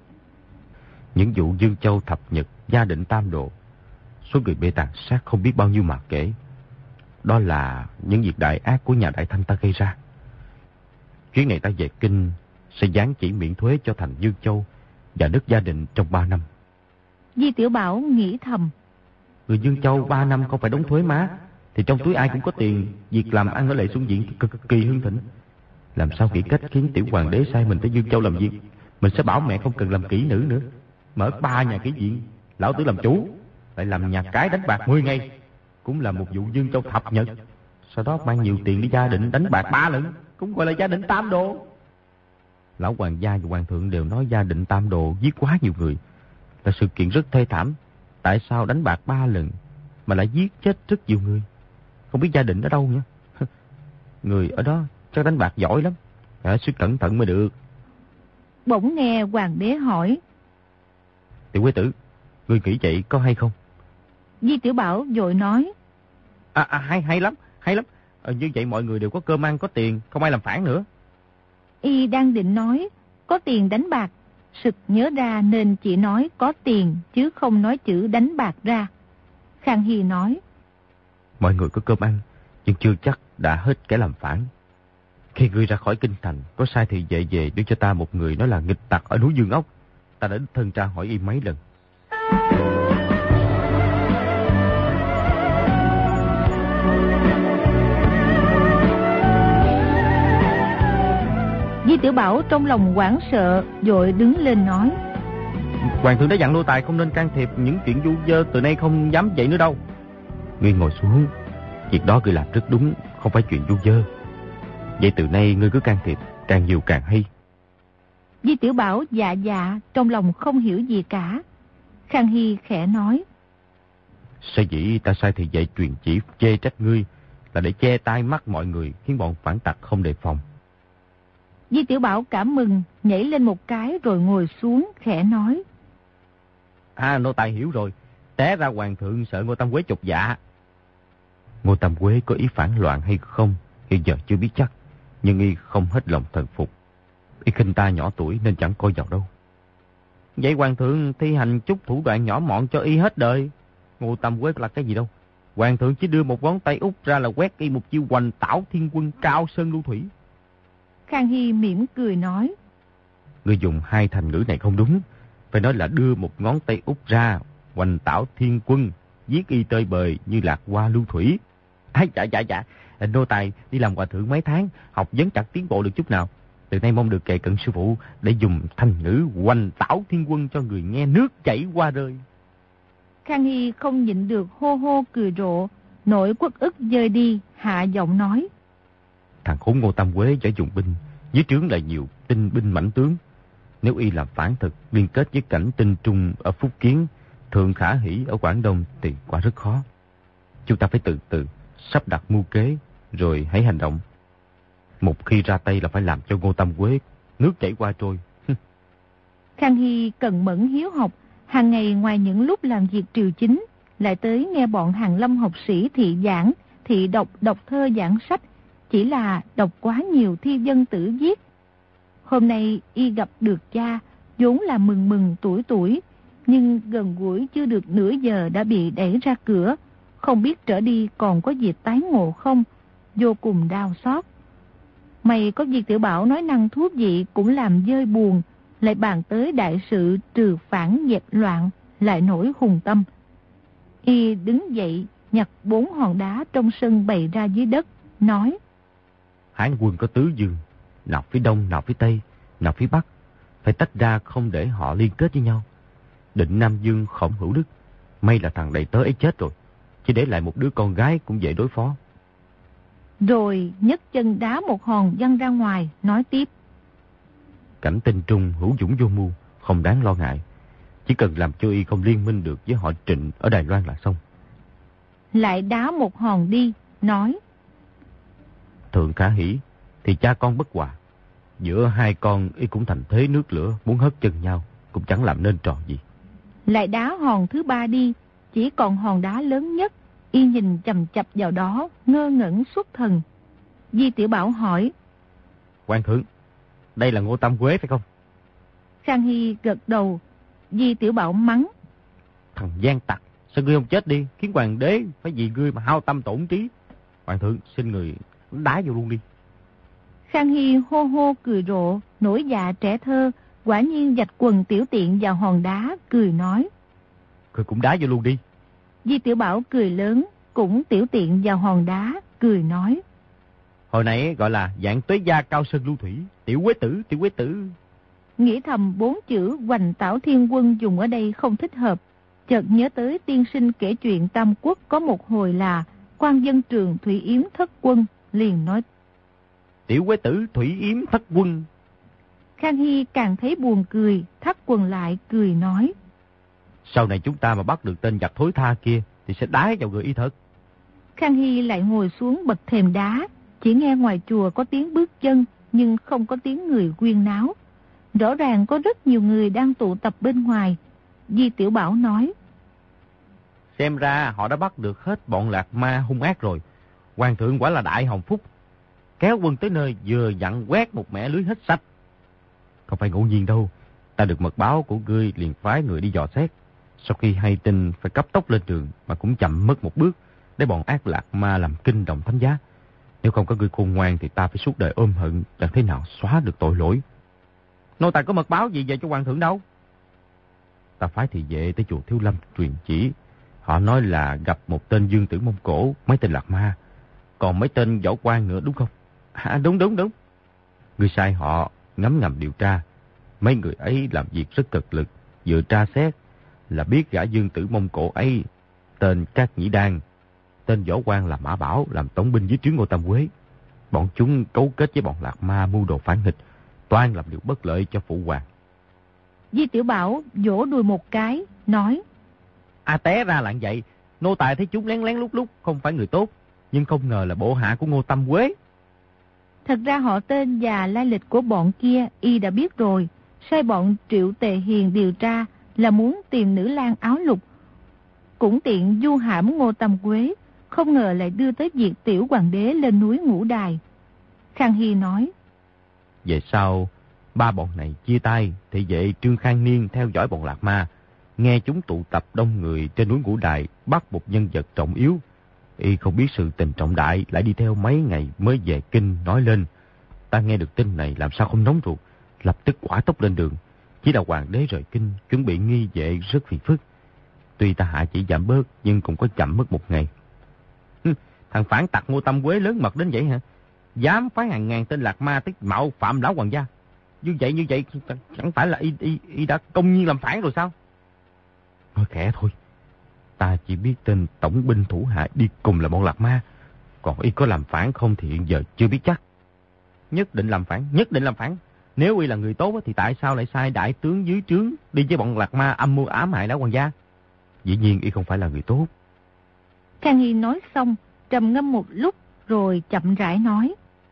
Những vụ Dương Châu thập nhật, gia định tam độ, số người bị tàn sát không biết bao nhiêu mà kể. Đó là những việc đại ác của nhà Đại Thanh ta gây ra. Chuyến này ta về kinh sẽ giáng chỉ miễn thuế cho thành Dương Châu và đất Gia Định trong ba năm. Di Tiểu Bảo nghĩ thầm: Người Dương Châu ba năm không phải đóng thuế má, thì trong túi ai cũng có tiền, việc làm ăn ở Lệ Xuân Viện cực, cực kỳ hưng thịnh. Làm sao nghĩ cách khiến tiểu hoàng đế sai mình tới Dương Châu làm việc? Mình sẽ bảo mẹ không cần làm kỹ nữ nữa, mở ba nhà kỹ viện, lão tử làm chủ, lại làm nhà cái đánh bạc mười ngày, cũng là một vụ Dương Châu thập nhật. Sau đó mang nhiều tiền đi Gia Định đánh bạc ba lần, cũng gọi là Gia Định tam độ. Lão hoàng gia và hoàng thượng đều nói Gia Định tam độ giết quá nhiều người, là sự kiện rất thê thảm. Tại sao đánh bạc ba lần mà lại giết chết rất nhiều người? Không biết Gia Định ở đâu nha. Người ở đó chắc đánh bạc giỏi lắm, phải sức cẩn thận mới được. Bỗng nghe hoàng đế hỏi: Tiểu quế tử, ngươi nghĩ vậy có hay không? Di Tiểu Bảo vội nói: À, à hay hay lắm, hay lắm. À, như vậy mọi người đều có cơm ăn, có tiền, không ai làm phản nữa. Y đang định nói có tiền đánh bạc, sực nhớ ra nên chỉ nói có tiền chứ không nói chữ đánh bạc ra. Khang Hy nói: Mọi người có cơm ăn, nhưng chưa chắc đã hết kẻ làm phản. Khi ngươi ra khỏi kinh thành, có sai thì về về đưa cho ta một người nói là nghịch tặc ở núi Dương Ốc. Ta đã đích thân tra hỏi y mấy lần. Di Tiểu Bảo trong lòng hoảng sợ, vội đứng lên nói: Hoàng thượng đã dặn nô tài không nên can thiệp những chuyện vu vơ, từ nay không dám vậy nữa đâu. Ngươi ngồi xuống, việc đó ngươi làm rất đúng, không phải chuyện vu vơ. Vậy từ nay ngươi cứ can thiệp, càng nhiều càng hay. Di Tiểu Bảo dạ dạ, trong lòng không hiểu gì cả. Khang Hy khẽ nói: Sở dĩ ta sai thì dạy truyền chỉ chê trách ngươi là để che tai mắt mọi người, khiến bọn phản tặc không đề phòng. Di Tiểu Bảo cảm mừng, nhảy lên một cái rồi ngồi xuống, khẽ nói: À, nô tài hiểu rồi. Té ra hoàng thượng sợ Ngô Tam Quế chột dạ. Ngô Tam Quế có ý phản loạn hay không hiện giờ chưa biết chắc, nhưng y không hết lòng thần phục. Y khinh ta nhỏ tuổi nên chẳng coi vào đâu. Vậy hoàng thượng thi hành chút thủ đoạn nhỏ mọn cho y hết đời. Ngô Tam Quế là cái gì đâu. Hoàng thượng chỉ đưa một ngón tay út ra là quét y một chiêu hoành tảo thiên quân, cao sơn lưu thủy. Khang Hy mỉm cười nói: Ngươi dùng hai thành ngữ này không đúng, phải nói là đưa một ngón tay út ra, hoành tảo thiên quân, giết y tơi bời như lạc hoa lưu thủy. À, dạ dạ dạ, nô tài đi làm hòa thượng mấy tháng, học vấn chẳng tiến bộ được chút nào. Từ nay mong được kề cận sư phụ để dùng thành ngữ hoành tảo thiên quân cho người nghe nước chảy qua rơi. Khang Hy không nhịn được hô hô cười rộ, nỗi uất ức dời đi, hạ giọng nói: Thằng khốn Ngô Tam Quế giỏi dùng binh, dưới trướng lại nhiều tinh binh mãnh tướng. Nếu y làm phản thực, liên kết với cảnh Tinh Trung ở Phúc Kiến, Thượng Khả Hỷ ở Quảng Đông thì quả rất khó. Chúng ta phải từ từ sắp đặt mưu kế rồi hãy hành động. Một khi ra tay là phải làm cho Ngô Tam Quế nước chảy qua trôi. Khang Hy cần mẫn hiếu học, hàng ngày ngoài những lúc làm việc triều chính, lại tới nghe bọn Hàn Lâm học sĩ thị giảng, thị đọc đọc thơ giảng sách, chỉ là đọc quá nhiều thi dân tử giết. Hôm nay y gặp được cha, vốn là mừng mừng tuổi tuổi, nhưng gần gũi chưa được nửa giờ đã bị đẩy ra cửa, không biết trở đi còn có dịp tái ngộ không, vô cùng đau xót. May có Di Tiểu Bảo nói năng thú vị cũng làm dơi buồn, lại bàn tới đại sự trừ phản dẹp loạn, lại nổi hùng tâm. Y đứng dậy, nhặt bốn hòn đá trong sân bày ra dưới đất, nói: Hán quân có tứ dương, nào phía đông, nào phía tây, nào phía bắc, phải tách ra không để họ liên kết với nhau. Định Nam Dương Khổng Hữu Đức, may là thằng đầy tớ ấy chết rồi, chỉ để lại một đứa con gái cũng dễ đối phó. Rồi nhấc chân đá một hòn văng ra ngoài, nói tiếp: Cảnh Tinh Trung hữu dũng vô mưu, không đáng lo ngại. Chỉ cần làm cho y không liên minh được với họ Trịnh ở Đài Loan là xong. Lại đá một hòn đi, nói: Thượng Khả Hỷ thì cha con bất hòa. Giữa hai con y cũng thành thế nước lửa, muốn hất chân nhau, cũng chẳng làm nên trò gì. Lại đá hòn thứ ba đi, chỉ còn hòn đá lớn nhất, y nhìn chằm chằm vào đó, ngơ ngẩn xuất thần. Di Tiểu Bảo hỏi: Quan Thượng, đây là Ngô Tam Quế phải không? Khang Hy gật đầu. Di Tiểu Bảo mắng: Thằng gian tặc, sao ngươi không chết đi, khiến hoàng đế phải vì ngươi mà hao tâm tổn trí. Hoàng thượng, xin người đá vô luôn đi. Khang Hy hô hô cười rộ, nổi dạ trẻ thơ, quả nhiên vạch quần tiểu tiện vào hòn đá, cười nói: Ngươi cũng đá vô luôn đi. Di Tiểu Bảo cười lớn, cũng tiểu tiện vào hòn đá, cười nói: Hồi nãy gọi là dạng tuế gia cao sơn lưu thủy, tiểu quế tử, tiểu quế tử. Nghĩ thầm bốn chữ Hoành Tảo Thiên Quân dùng ở đây không thích hợp, chợt nhớ tới tiên sinh kể chuyện Tam Quốc có một hồi là quan dân trường Thủy Yếm thất quân, liền nói: Tiểu quế tử Thủy Yếm thất quân. Khang Hy càng thấy buồn cười, thắt quần lại, cười nói: Sau này chúng ta mà bắt được tên giặc thối tha kia thì sẽ đá vào người y thật. Khang Hy lại ngồi xuống bậc thềm đá, chỉ nghe ngoài chùa có tiếng bước chân, nhưng không có tiếng người huyên náo. Rõ ràng có rất nhiều người đang tụ tập bên ngoài. Di Tiểu Bảo nói: Xem ra họ đã bắt được hết bọn lạc ma hung ác rồi. Hoàng thượng quả là đại hồng phúc. Kéo quân tới nơi vừa dặn quét một mẻ lưới hết sạch. Không phải ngẫu nhiên đâu. Ta được mật báo của ngươi liền phái người đi dò xét. Sau khi hay tin phải cấp tốc lên đường mà cũng chậm mất một bước, để bọn ác lạc ma làm kinh động thánh giá. Nếu không có ngươi khôn ngoan thì ta phải suốt đời ôm hận, chẳng thế nào xóa được tội lỗi. Nô tài có mật báo gì về cho hoàng thượng đâu? Ta phái thị vệ tới chùa Thiếu Lâm truyền chỉ. Họ nói là gặp một tên Dương Tử Mông Cổ, mấy tên lạc ma, còn mấy tên võ quan nữa đúng không? À, đúng đúng đúng. Ngươi sai họ ngấm ngầm điều tra. Mấy người ấy làm việc rất cực lực, vừa tra xét là biết gã Dương Tử Mông Cổ ấy tên Cát Nhĩ Đan, tên võ quan là Mã Bảo, làm tổng binh dưới trướng Ngô Tam Quế. Bọn chúng cấu kết với bọn lạc ma mưu đồ phản nghịch, toan làm điều bất lợi cho phụ hoàng. Di Tiểu Bảo vỗ đùi một cái, nói: À té ra là vậy. Nô tài thấy chúng lén lén lúc lúc không phải người tốt, nhưng không ngờ là bộ hạ của Ngô Tam Quế. Thật ra họ tên và lai lịch của bọn kia y đã biết rồi. Sai bọn Triệu Tề Hiền điều tra là muốn tìm nữ lang áo lục, cũng tiện du hãm Ngô Tam Quế. Không ngờ lại đưa tới việc tiểu hoàng đế lên núi Ngũ Đài. Khang Hy nói: Về sau ba bọn này chia tay, thị vệ Trương Khang Niên theo dõi bọn lạc ma, nghe chúng tụ tập đông người trên núi Ngũ Đài, bắt một nhân vật trọng yếu. Y không biết sự tình trọng đại, lại đi theo mấy ngày mới về kinh nói lên. Ta nghe được tin này làm sao không nóng ruột, lập tức hỏa tốc lên đường. Chỉ là hoàng đế rời kinh, chuẩn bị nghi vệ rất phiền phức. Tuy ta hạ chỉ giảm bớt, nhưng cũng có chậm mất một ngày. Hừ, thằng phản tặc Ngô Tam Quế lớn mật đến vậy hả? Dám phái hàng ngàn tên lạc ma tới mạo phạm lão hoàng gia. Như vậy như vậy chẳng phải là y, y, y đã công nhiên làm phản rồi sao? Nói khẽ thôi. Ta chỉ biết tên tổng binh thủ hạ đi cùng là bọn lạc ma. Còn y có làm phản không thì hiện giờ chưa biết chắc. Nhất định làm phản, nhất định làm phản. Nếu y là người tốt thì tại sao lại sai đại tướng dưới trướng đi với bọn lạc ma âm mưu ám hại lão hoàng gia? Dĩ nhiên y không phải là người tốt. Khang Hy nói xong, trầm ngâm một lúc rồi chậm rãi nói: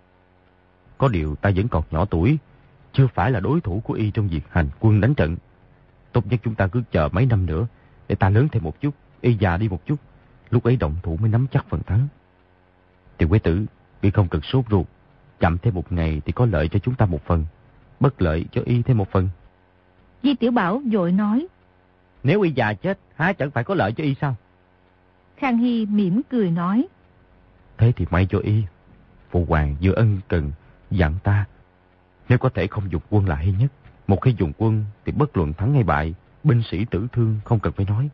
Có điều ta vẫn còn nhỏ tuổi, chưa phải là đối thủ của y trong việc hành quân đánh trận. Tốt nhất chúng ta cứ chờ mấy năm nữa, để ta lớn thêm một chút, y già đi một chút, lúc ấy động thủ mới nắm chắc phần thắng. Tiểu Quế tử, y không cần sốt ruột, chậm thêm một ngày thì có lợi cho chúng ta một phần, bất lợi cho y thêm một phần. Di Tiểu Bảo vội nói: Nếu y già chết, há chẳng phải có lợi cho y sao? Khang Hy mỉm cười nói: Thế thì may cho y. Phụ hoàng vừa ân cần dặn ta, nếu có thể không dùng quân là hay nhất. Một khi dùng quân thì bất luận thắng hay bại, binh sĩ tử thương không cần phải nói.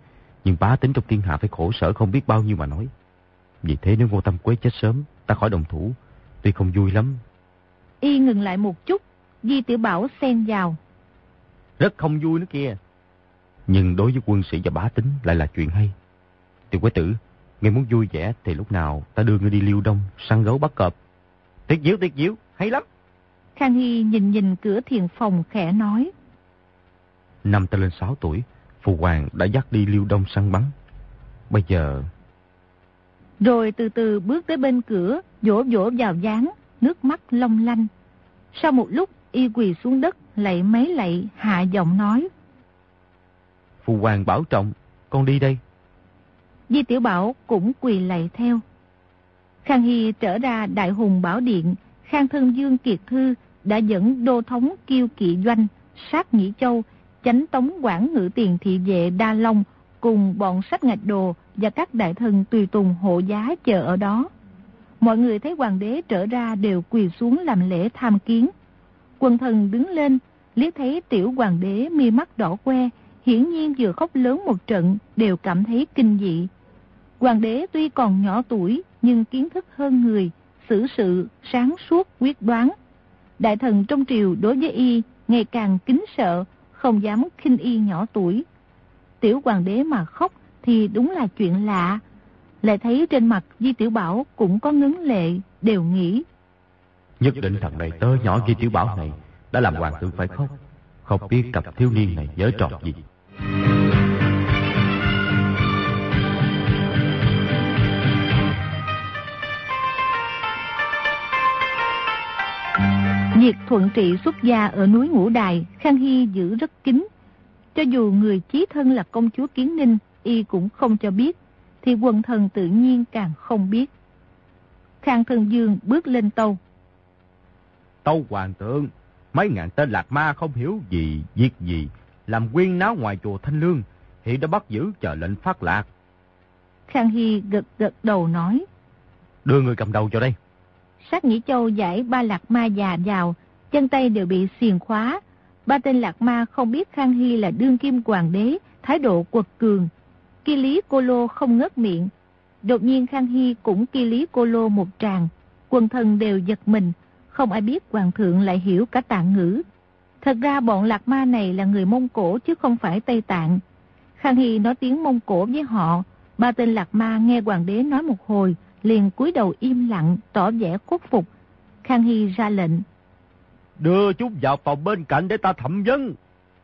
Nhưng bá tính trong thiên hạ phải khổ sở không biết bao nhiêu mà nói. Vì thế nếu Ngô Tam Quế chết sớm, ta khỏi đồng thủ, tuy không vui lắm. Y ngừng lại một chút, Di Tiểu Bảo xen vào. Rất không vui nữa kìa. Nhưng đối với quân sĩ và bá tính lại là chuyện hay. Tiểu Quế tử, ngươi muốn vui vẻ thì lúc nào ta đưa ngươi đi Liêu Đông săn gấu bắt cọp. Tuyệt diệu, tuyệt diệu, hay lắm. Khang Hy nhìn nhìn cửa thiền phòng khẽ nói. Năm ta lên sáu tuổi, Phụ Hoàng đã dắt đi Liêu Đông săn bắn. Bây giờ... Rồi từ từ bước tới bên cửa, vỗ vỗ vào dáng, nước mắt long lanh. Sau một lúc, y quỳ xuống đất, lạy mấy lạy, hạ giọng nói. Phụ Hoàng bảo trọng, con đi đây. Di Tiểu Bảo cũng quỳ lạy theo. Khang Hy trở ra Đại Hùng Bảo Điện, Khang Thân Dương Kiệt Thư đã dẫn đô thống Kiêu Kỵ Doanh, Sát Nhĩ Châu, Chánh Tống Quản Ngự Tiền Thị Vệ Đa Long cùng bọn Sách Ngạch Đồ và các đại thần tùy tùng hộ giá chờ ở đó. Mọi người thấy hoàng đế trở ra đều quỳ xuống làm lễ tham kiến. Quần thần đứng lên, liếc thấy tiểu hoàng đế mi mắt đỏ que, hiển nhiên vừa khóc lớn một trận, đều cảm thấy kinh dị. Hoàng đế tuy còn nhỏ tuổi, nhưng kiến thức hơn người, xử sự sáng suốt quyết đoán. Đại thần trong triều đối với y ngày càng kính sợ, không dám khinh y nhỏ tuổi. Tiểu hoàng đế mà khóc thì đúng là chuyện lạ. Lại thấy trên mặt Di Tiểu Bảo cũng có ngấn lệ, đều nghĩ. Nhất định thằng này tơ nhỏ Di Tiểu Bảo này đã làm hoàng thượng phải khóc. Không biết cặp thiếu niên này giở trò gì. Việc thuận trị xuất gia ở núi Ngũ Đài, Khang Hy giữ rất kín. Cho dù người chí thân là công chúa Kiến Ninh, y cũng không cho biết, thì quần thần tự nhiên càng không biết. Khang Thân Dương bước lên tâu. Tâu hoàng thượng, mấy ngàn tên lạc ma không hiểu gì, việc gì, làm quyên náo ngoài chùa Thanh Lương, hiện đã bắt giữ chờ lệnh phát lạc. Khang Hy gật gật đầu nói. Đưa người cầm đầu cho đây. Sát Nhĩ Châu giải ba lạc ma già vào, chân tay đều bị xiềng khóa. Ba tên lạc ma không biết Khang Hy là đương kim hoàng đế, thái độ quật cường. Ki Lý Cô Lô không ngớt miệng. Đột nhiên Khang Hy cũng Ki Lý Cô Lô một tràng. Quần thần đều giật mình, không ai biết hoàng thượng lại hiểu cả Tạng ngữ. Thật ra bọn lạc ma này là người Mông Cổ chứ không phải Tây Tạng. Khang Hy nói tiếng Mông Cổ với họ. Ba tên lạc ma nghe hoàng đế nói một hồi, liền cúi đầu im lặng, tỏ vẻ khuất phục. Khang Hy ra lệnh. Đưa chúng vào phòng bên cạnh để ta thẩm vấn.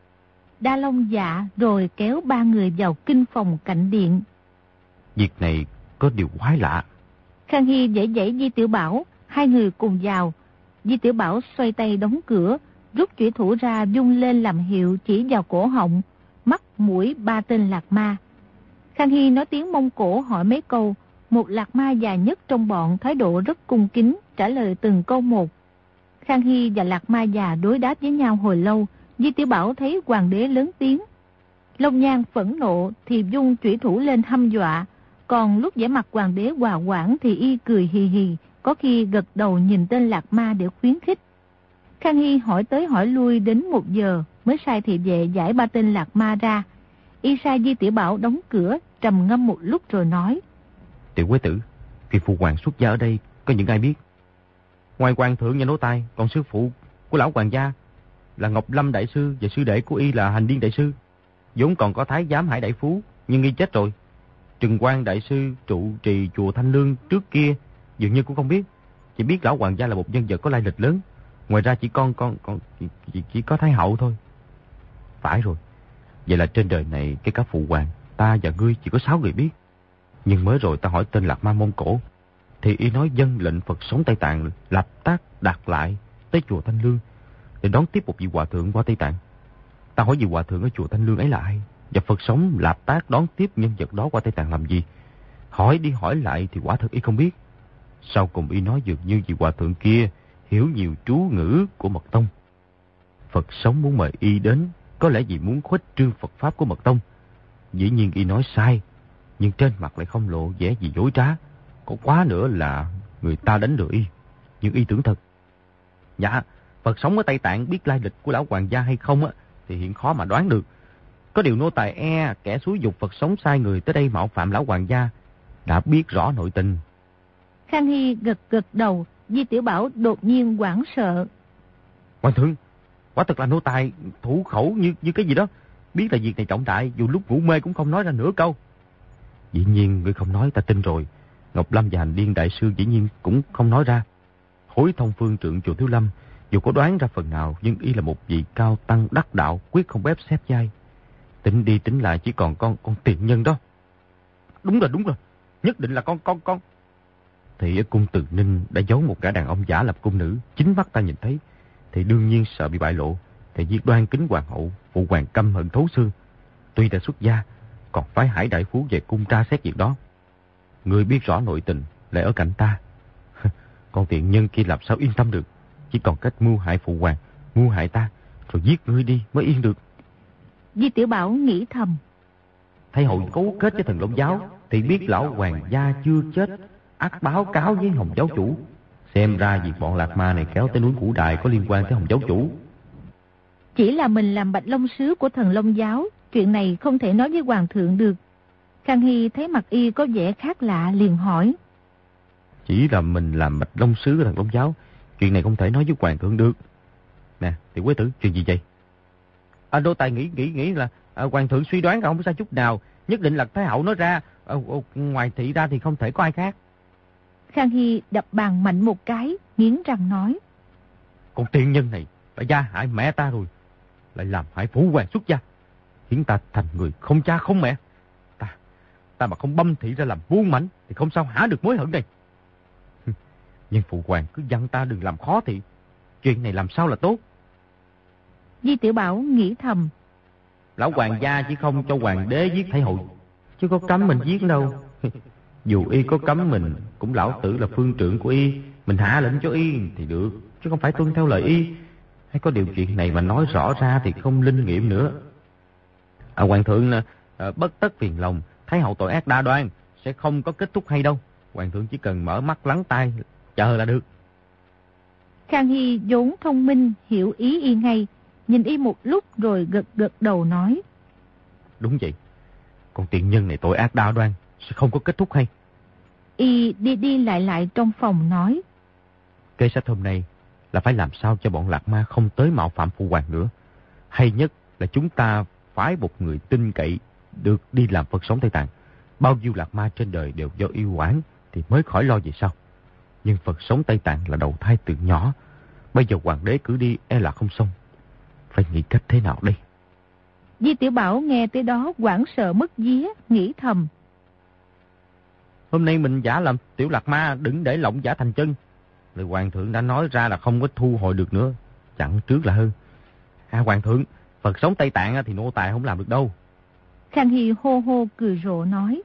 Đa Long dạ rồi kéo ba người vào kinh phòng cạnh điện. Việc này có điều quái lạ. Khang Hy dãy dãy Di Tiểu Bảo, hai người cùng vào. Di Tiểu Bảo xoay tay đóng cửa, rút chủy thủ ra vung lên làm hiệu chỉ vào cổ họng, mắt mũi ba tên lạc ma. Khang Hy nói tiếng Mông Cổ hỏi mấy câu. Một lạc ma già nhất trong bọn thái độ rất cung kính, trả lời từng câu một. Khang Hy và lạc ma già đối đáp với nhau hồi lâu. Di Tiểu Bảo thấy hoàng đế lớn tiếng. Long Nhan phẫn nộ thì dung chủy thủ lên hăm dọa. Còn lúc vẻ mặt hoàng đế hòa quản thì y cười hì hì, có khi gật đầu nhìn tên lạc ma để khuyến khích. Khang Hy hỏi tới hỏi lui đến một giờ mới sai thị vệ giải ba tên lạc ma ra. Y sai Di Tiểu Bảo đóng cửa, trầm ngâm một lúc rồi nói. Tiểu Quế tử, vì phụ hoàng xuất gia ở đây có những ai biết? Ngoài hoàng thượng và nô tài, còn sư phụ của lão hoàng gia là Ngọc Lâm đại sư và sư đệ của y là Hành Điên đại sư. Vốn còn có thái giám Hải đại phú, nhưng y chết rồi. Trừng Quang đại sư trụ trì chùa Thanh Lương trước kia dường như cũng không biết, chỉ biết lão hoàng gia là một nhân vật có lai lịch lớn. Ngoài ra chỉ con con con chỉ, chỉ, chỉ có thái hậu thôi. Phải rồi. Vậy là trên đời này cái cả phụ hoàng, ta và ngươi chỉ có sáu người biết. Nhưng mới rồi ta hỏi tên lạc ma Mông Cổ, thì y nói dân lệnh Phật sống Tây Tạng lập tác đặt lại tới chùa Thanh Lương để đón tiếp một vị hòa thượng qua Tây Tạng. Ta hỏi vị hòa thượng ở chùa Thanh Lương ấy là ai, và Phật sống lập tác đón tiếp nhân vật đó qua Tây Tạng làm gì. Hỏi đi hỏi lại thì quả thật y không biết. Sau cùng y nói dường như vị hòa thượng kia hiểu nhiều trú ngữ của Mật Tông. Phật sống muốn mời y đến, có lẽ vì muốn khuếch trương Phật pháp của Mật Tông. Dĩ nhiên y nói sai, nhưng trên mặt lại không lộ vẻ gì dối trá. Có quá nữa là người ta đánh lừa y, nhưng y tưởng thật. Dạ, Phật sống ở Tây Tạng biết lai lịch của lão hoàng gia hay không á, thì hiện khó mà đoán được. Có điều nô tài e kẻ xúi dục Phật sống sai người tới đây mạo phạm lão hoàng gia đã biết rõ nội tình. Khang Hy gật gật đầu, Di Tiểu Bảo đột nhiên hoảng sợ. Hoàng thượng, quả thật là nô tài thủ khẩu như như cái gì đó. Biết là việc này trọng đại, dù lúc ngủ mê cũng không nói ra nửa câu. Dĩ nhiên ngươi không nói ta tin rồi. Ngọc Lâm và Hành Điên đại sư dĩ nhiên cũng không nói ra. Hối Thông Phương trượng chùa Thiếu Lâm, dù có đoán ra phần nào, nhưng y là một vị cao tăng đắc đạo, quyết không bép xếp dai. Tính đi tính lại chỉ còn con con tiện nhân đó. Đúng rồi, đúng rồi, nhất định là con con con. Thì ở cung Từ Ninh đã giấu một gã đàn ông giả lập cung nữ, chính mắt ta nhìn thấy, thì đương nhiên sợ bị bại lộ. Thì việc đoan kính hoàng hậu, phụ hoàng căm hận thấu xương. Tuy đã xuất gia, còn phái Hải đại phú về cung tra xét việc đó. Người biết rõ nội tình lại ở cạnh ta. Con tiện nhân kia làm sao yên tâm được. Chỉ còn cách mưu hại phụ hoàng, mưu hại ta, rồi giết ngươi đi mới yên được. Di Tiểu Bảo nghĩ thầm. Thái hậu cấu kết với Thần Long giáo, thì biết lão hoàng gia chưa chết, ắt báo cáo với Hồng giáo chủ. Xem ra việc bọn Lạc Ma này kéo tới núi Củ Đài có liên quan tới Hồng giáo chủ. Chỉ là mình làm Bạch Long sứ của Thần Long giáo, chuyện này không thể nói với hoàng thượng được. Khang Hy thấy mặt y có vẻ khác lạ, liền hỏi. Chỉ là mình làm Bạch Long sứ của Thần Long giáo, chuyện này không thể nói với hoàng thượng được. Nè, Tiểu Quế Tử, chuyện gì vậy? À, đô tài nghĩ nghĩ nghĩ là à, hoàng thượng suy đoán không có sai chút nào, nhất định là Thái hậu nói ra, à, ngoài thị ra thì không thể có ai khác. Khang Hy đập bàn mạnh một cái, nghiến răng nói. Con tiên nhân này đã gia hại mẹ ta rồi, lại làm hại phụ hoàng xuất gia, khiến ta thành người không cha không mẹ. Ta, ta mà không băm thị ra làm buôn mảnh thì không sao hả được mối hận này. Nhưng phụ hoàng cứ dặn ta đừng làm khó thị, chuyện này làm sao là tốt. Di Tiểu Bảo nghĩ thầm. Lão hoàng gia chỉ không cho hoàng đế giết Thái hậu, chứ có cấm mình giết đâu. Dù y có cấm mình, cũng lão tử là phương trưởng của y, mình hạ lệnh cho y thì được, chứ không phải tuân theo lời y. Hay có điều chuyện này mà nói rõ ra thì không linh nghiệm nữa. À, hoàng thượng à, bất tất phiền lòng, Thái hậu tội ác đa đoan, sẽ không có kết thúc hay đâu. Hoàng thượng chỉ cần mở mắt lắng tai, chờ là được. Khang Hy vốn thông minh, hiểu ý y ngay, nhìn y một lúc rồi gật gật đầu nói. Đúng vậy, con tiện nhân này tội ác đa đoan, sẽ không có kết thúc hay. Y đi đi lại lại trong phòng nói. Kế sách hôm nay là phải làm sao cho bọn Lạc Ma không tới mạo phạm phụ hoàng nữa. Hay nhất là chúng ta phái một người tin cậy được đi làm Phật sống Tây Tạng. Bao nhiêu Lạc Ma trên đời đều do yêu quản thì mới khỏi lo về sau. Nhưng Phật sống Tây Tạng là đầu thai từ nhỏ, bây giờ hoàng đế cử đi e là không xong. Phải nghĩ cách thế nào đây? Di Tiểu Bảo nghe tới đó hoảng sợ mất vía, nghĩ thầm. Hôm nay mình giả làm tiểu Lạc Ma, đừng để lộng giả thành chân. Lời hoàng thượng đã nói ra là không có thu hồi được nữa, chặn trước là hơn. À, hoàng thượng, Phật sống Tây Tạng thì nô tài không làm được đâu. Khang Hy hô hô cười rộ nói.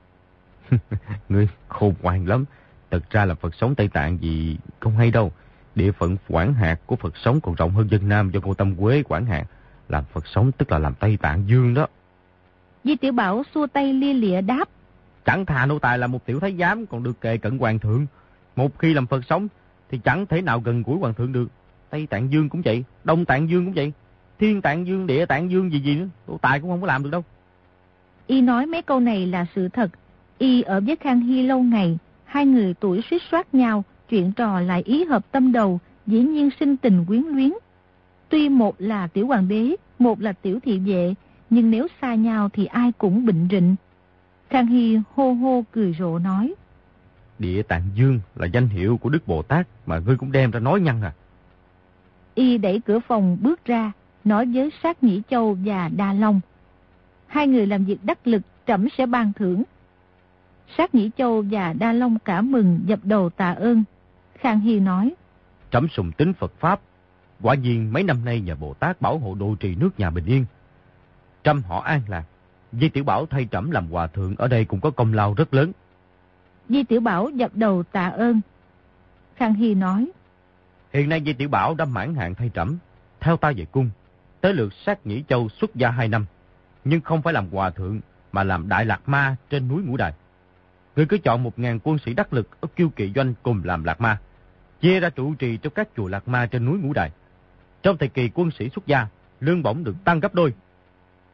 Ngươi khôn ngoan lắm. Thật ra là Phật sống Tây Tạng gì không hay đâu. Địa phận quản hạt của Phật sống còn rộng hơn dân Nam do Ngô Tâm Quế quản hạt. Làm Phật sống tức là làm Tây Tạng Dương đó. Di Tiểu Bảo xua tay lia lịa đáp. Chẳng thà nô tài là một tiểu thái giám còn được kề cận hoàng thượng. Một khi làm Phật sống thì chẳng thể nào gần gũi hoàng thượng được. Tây Tạng Dương cũng vậy, Đông Tạng Dương cũng vậy, Thiên Tạng Dương, Địa Tạng Dương gì gì nữa, nô tài cũng không có làm được đâu. Y nói mấy câu này là sự thật. Y ở với Khang Hy lâu ngày, hai người tuổi suýt soát nhau, chuyện trò lại ý hợp tâm đầu, dĩ nhiên sinh tình quyến luyến. Tuy một là tiểu hoàng đế, một là tiểu thị vệ, nhưng nếu xa nhau thì ai cũng bệnh rịnh. Khang Hy hô hô cười rộ nói. Địa Tạng Dương là danh hiệu của Đức Bồ Tát mà ngươi cũng đem ra nói nhăn à. Y đẩy cửa phòng bước ra, nói với Sát Nhĩ Châu và Đa Long. Hai người làm việc đắc lực, trẫm sẽ ban thưởng. Sát Nhĩ Châu và Đa Long cả mừng dập đầu tạ ơn. Khang Hy nói. Trẫm sùng tín Phật Pháp. Quả nhiên mấy năm nay nhờ Bồ Tát bảo hộ độ trì nước nhà bình yên. Trăm họ an lạc. Di Tiểu Bảo thay trẫm làm hòa thượng ở đây cũng có công lao rất lớn. Di Tiểu Bảo dập đầu tạ ơn. Khang Hy nói. Hiện nay Di Tiểu Bảo đã mãn hạn thay trẫm, theo ta về cung. Tới lượt Sát Nhĩ Châu xuất gia hai năm, nhưng không phải làm hòa thượng mà làm Đại Lạc Ma trên núi Ngũ Đài. Ngươi cứ chọn một ngàn quân sĩ đắc lực ở Kiêu Kỵ Doanh cùng làm Lạc Ma, chia ra trụ trì trong các chùa Lạc Ma trên núi Ngũ Đài. Trong thời kỳ quân sĩ xuất gia, lương bổng được tăng gấp đôi.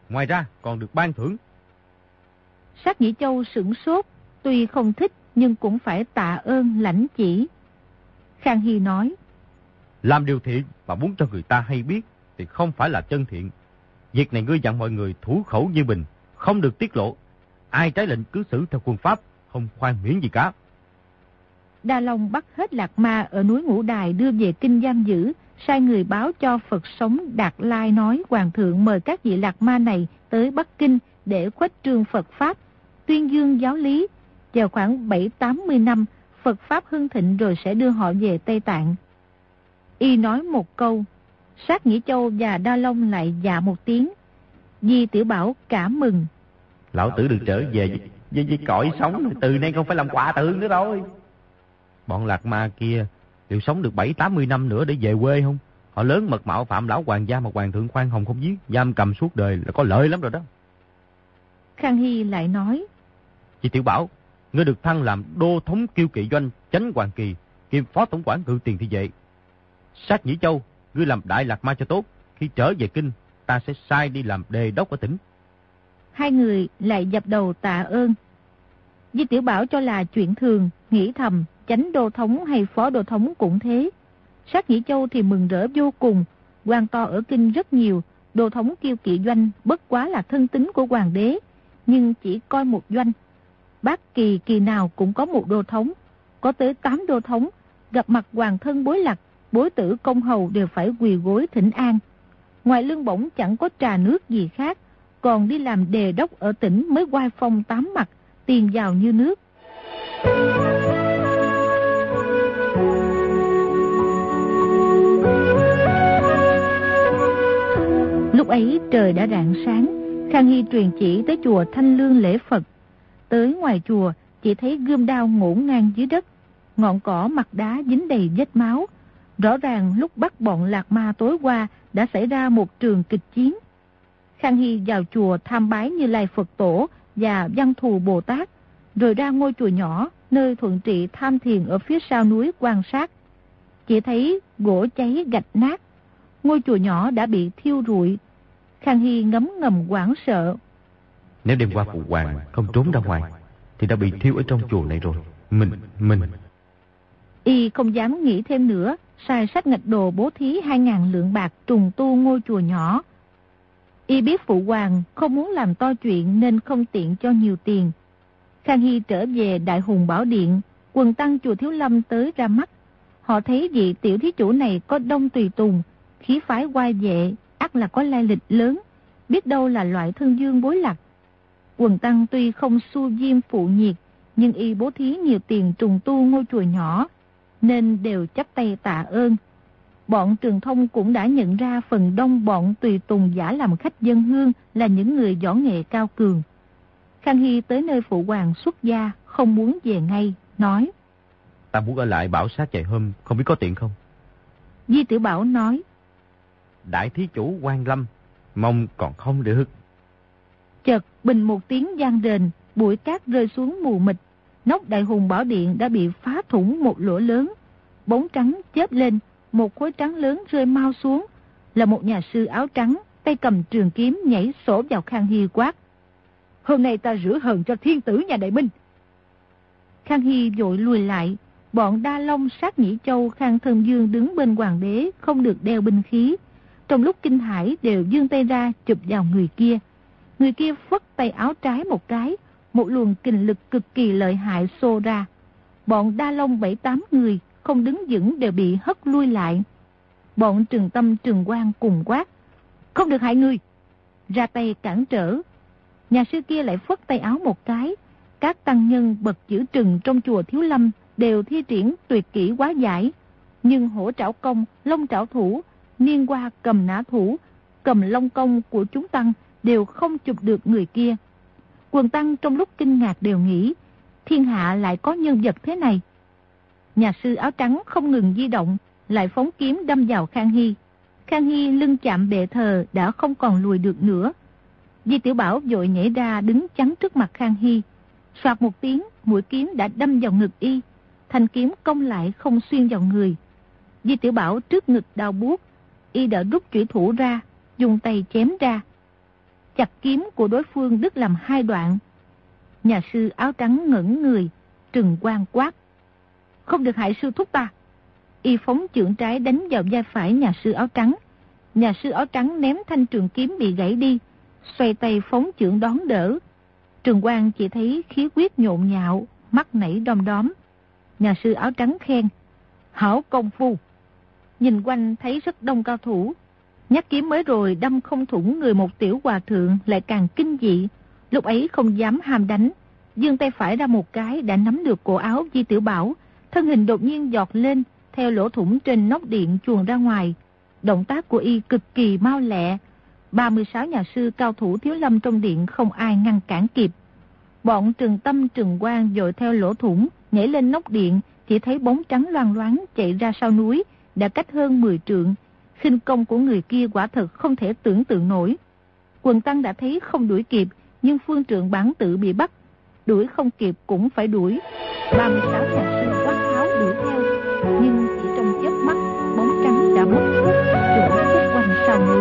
Ngoài ra còn được ban thưởng. Sát Nhĩ Châu sửng sốt, tuy không thích nhưng cũng phải tạ ơn lãnh chỉ. Khang Hy nói, làm điều thiện mà muốn cho người ta hay biết thì không phải là chân thiện. Việc này ngươi dặn mọi người thủ khẩu như bình, không được tiết lộ. Ai trái lệnh cứ xử theo quân pháp, không khoan miễn gì cả. Đa Long bắt hết lạc ma ở núi Ngũ Đài đưa về kinh giam giữ, sai người báo cho Phật sống Đạt Lai nói hoàng thượng mời các vị lạc ma này tới Bắc Kinh để khuếch trương Phật pháp, tuyên dương giáo lý. Chờ khoảng bảy tám mươi năm, Phật pháp hưng thịnh rồi sẽ đưa họ về Tây Tạng. Y nói một câu, Sát Nhĩ Châu và Đa Long lại dạ một tiếng. Di Tiểu Bảo cảm mừng. Lão tử được trở về với, với, với cõi sống, từ nay không phải làm quạ tượng nữa rồi. Bọn lạc ma kia liệu sống được bảy tám mươi năm nữa để về quê không? Họ lớn mật mạo phạm lão hoàng gia mà hoàng thượng khoan hồng không giết, giam cầm suốt đời là có lợi lắm rồi đó. Khang Hy lại nói, Chị Tiểu Bảo, ngươi được thăng làm đô thống kiêu kỵ doanh chánh hoàng kỳ, kiêm phó tổng quản cự tiền thị vệ. Sát Nhĩ Châu, ngươi làm đại lạc ma cho tốt, khi trở về kinh ta sẽ sai đi làm đề đốc ở tỉnh. Hai người lại dập đầu tạ ơn. Di Tiểu Bảo cho là chuyện thường, nghĩ thầm chánh đô thống hay phó đô thống cũng thế. Sát Nhĩ Châu thì mừng rỡ vô cùng, quan to ở kinh rất nhiều, đô thống kiêu kỵ doanh bất quá là thân tín của hoàng đế, nhưng chỉ coi một doanh. Bác kỳ kỳ nào cũng có một đô thống, có tới tám đô thống, gặp mặt hoàng thân bối lạc, bối tử công hầu đều phải quỳ gối thỉnh an. Ngoài lương bổng chẳng có trà nước gì khác, còn đi làm đề đốc ở tỉnh mới oai phong tám mặt, tiền vào như nước. Lúc ấy trời đã rạng sáng, Khang Hy truyền chỉ tới chùa Thanh Lương lễ Phật. Tới ngoài chùa, chỉ thấy gươm đao ngổn ngang dưới đất, ngọn cỏ mặt đá dính đầy vết máu. Rõ ràng lúc bắt bọn lạc ma tối qua đã xảy ra một trường kịch chiến. Khang Hy vào chùa tham bái Như Lai Phật Tổ và Văn Thù Bồ Tát, rồi ra ngôi chùa nhỏ nơi Thuận Trị tham thiền ở phía sau núi quan sát. Chỉ thấy gỗ cháy gạch nát, ngôi chùa nhỏ đã bị thiêu rụi. Khang Hy ngấm ngầm hoảng sợ. Nếu đêm qua phụ hoàng không trốn ra ngoài thì đã bị thiêu ở trong chùa này rồi. Mình, mình... Y không dám nghĩ thêm nữa, sai sách ngạch đồ bố thí hai ngàn lượng bạc trùng tu ngôi chùa nhỏ. Y biết phụ hoàng không muốn làm to chuyện nên không tiện cho nhiều tiền. Khang Hy trở về Đại Hùng Bảo Điện, quần tăng chùa Thiếu Lâm tới ra mắt. Họ thấy vị tiểu thí chủ này có đông tùy tùng, khí phái oai vệ, ắt là có lai lịch lớn, biết đâu là loại thân dương bối lạc. Quần tăng tuy không su diêm phụ nhiệt, nhưng y bố thí nhiều tiền trùng tu ngôi chùa nhỏ, nên đều chắp tay tạ ơn. Bọn Trường Thông cũng đã nhận ra phần đông bọn tùy tùng giả làm khách dân hương là những người võ nghệ cao cường. Khang Hy tới nơi phụ hoàng xuất gia, không muốn về ngay, nói: Ta muốn ở lại bảo sát vài hôm, không biết có tiện không? Di Tiểu Bảo nói: Đại thí chủ Quan Lâm, mong còn không được. Chợt bình một tiếng vang rền, bụi cát rơi xuống mù mịt. Nóc Đại Hùng Bảo Điện đã bị phá thủng một lỗ lớn. Bóng trắng chớp lên, một khối trắng lớn rơi mau xuống. Là một nhà sư áo trắng, tay cầm trường kiếm nhảy sổ vào Khang Hy quát: Hôm nay ta rửa hờn cho thiên tử nhà Đại Minh. Khang Hy vội lùi lại. Bọn Đa Long, Sát Nhĩ Châu, Khang Thân Dương đứng bên hoàng đế, không được đeo binh khí. Trong lúc kinh hãi đều giương tay ra chụp vào người kia. Người kia phất tay áo trái một cái, một luồng kình lực cực kỳ lợi hại xô ra. Bọn Đa Long bảy tám người không đứng vững đều bị hất lui lại. Bọn Trừng Tâm, Trừng Quang cùng quát: Không được hại người! Ra tay cản trở. Nhà sư kia lại phất tay áo một cái. Các tăng nhân bậc chữ Trừng trong chùa Thiếu Lâm đều thi triển tuyệt kỹ quá giải. Nhưng hổ trảo công, long trảo thủ, niên hoa cầm nã thủ, cầm long công của chúng tăng đều không chụp được người kia. Quần tăng trong lúc kinh ngạc đều nghĩ, thiên hạ lại có nhân vật thế này. Nhà sư áo trắng không ngừng di động, lại phóng kiếm đâm vào Khang Hy. Khang Hy lưng chạm bệ thờ đã không còn lùi được nữa. Di Tiểu Bảo vội nhảy ra đứng chắn trước mặt Khang Hy. Soạt một tiếng, mũi kiếm đã đâm vào ngực y. Thanh kiếm cong lại không xuyên vào người. Di Tiểu Bảo trước ngực đau buốt, y đã rút chủy thủ ra, dùng tay chém ra. chặt kiếm của đối phương đứt làm hai đoạn. Nhà sư áo trắng ngẩng người, trừng quang quát: "Không được hại sư thúc ta!" Y phóng chưởng trái đánh vào vai phải nhà sư áo trắng. Nhà sư áo trắng ném thanh trường kiếm bị gãy đi, xoay tay phóng chưởng đón đỡ. Trừng Quang chỉ thấy khí huyết nhộn nhạo, mắt nảy đom đóm. Nhà sư áo trắng khen: "Hảo công phu!" Nhìn quanh thấy rất đông cao thủ. Nhát kiếm mới rồi đâm không thủng người một tiểu hòa thượng lại càng kinh dị. Lúc ấy không dám ham đánh, giương tay phải ra một cái đã nắm được cổ áo Di Tiểu Bảo, thân hình đột nhiên giọt lên, theo lỗ thủng trên nóc điện chuồn ra ngoài. Động tác của y cực kỳ mau lẹ. ba mươi sáu nhà sư cao thủ Thiếu Lâm trong điện không ai ngăn cản kịp. Bọn Trừng Tâm Trừng Quang dội theo lỗ thủng, nhảy lên nóc điện, chỉ thấy bóng trắng loang loáng chạy ra sau núi, đã cách hơn mười trượng. Khinh công của người kia quả thật không thể tưởng tượng nổi. Quần tăng đã thấy không đuổi kịp, nhưng phương trượng bản tự bị bắt. Đuổi không kịp cũng phải đuổi. ba mươi sáu nhà sư quát tháo đuổi theo, nhưng chỉ trong chớp mắt, bóng trắng đã mất hút, trộn khúc quanh sau núi.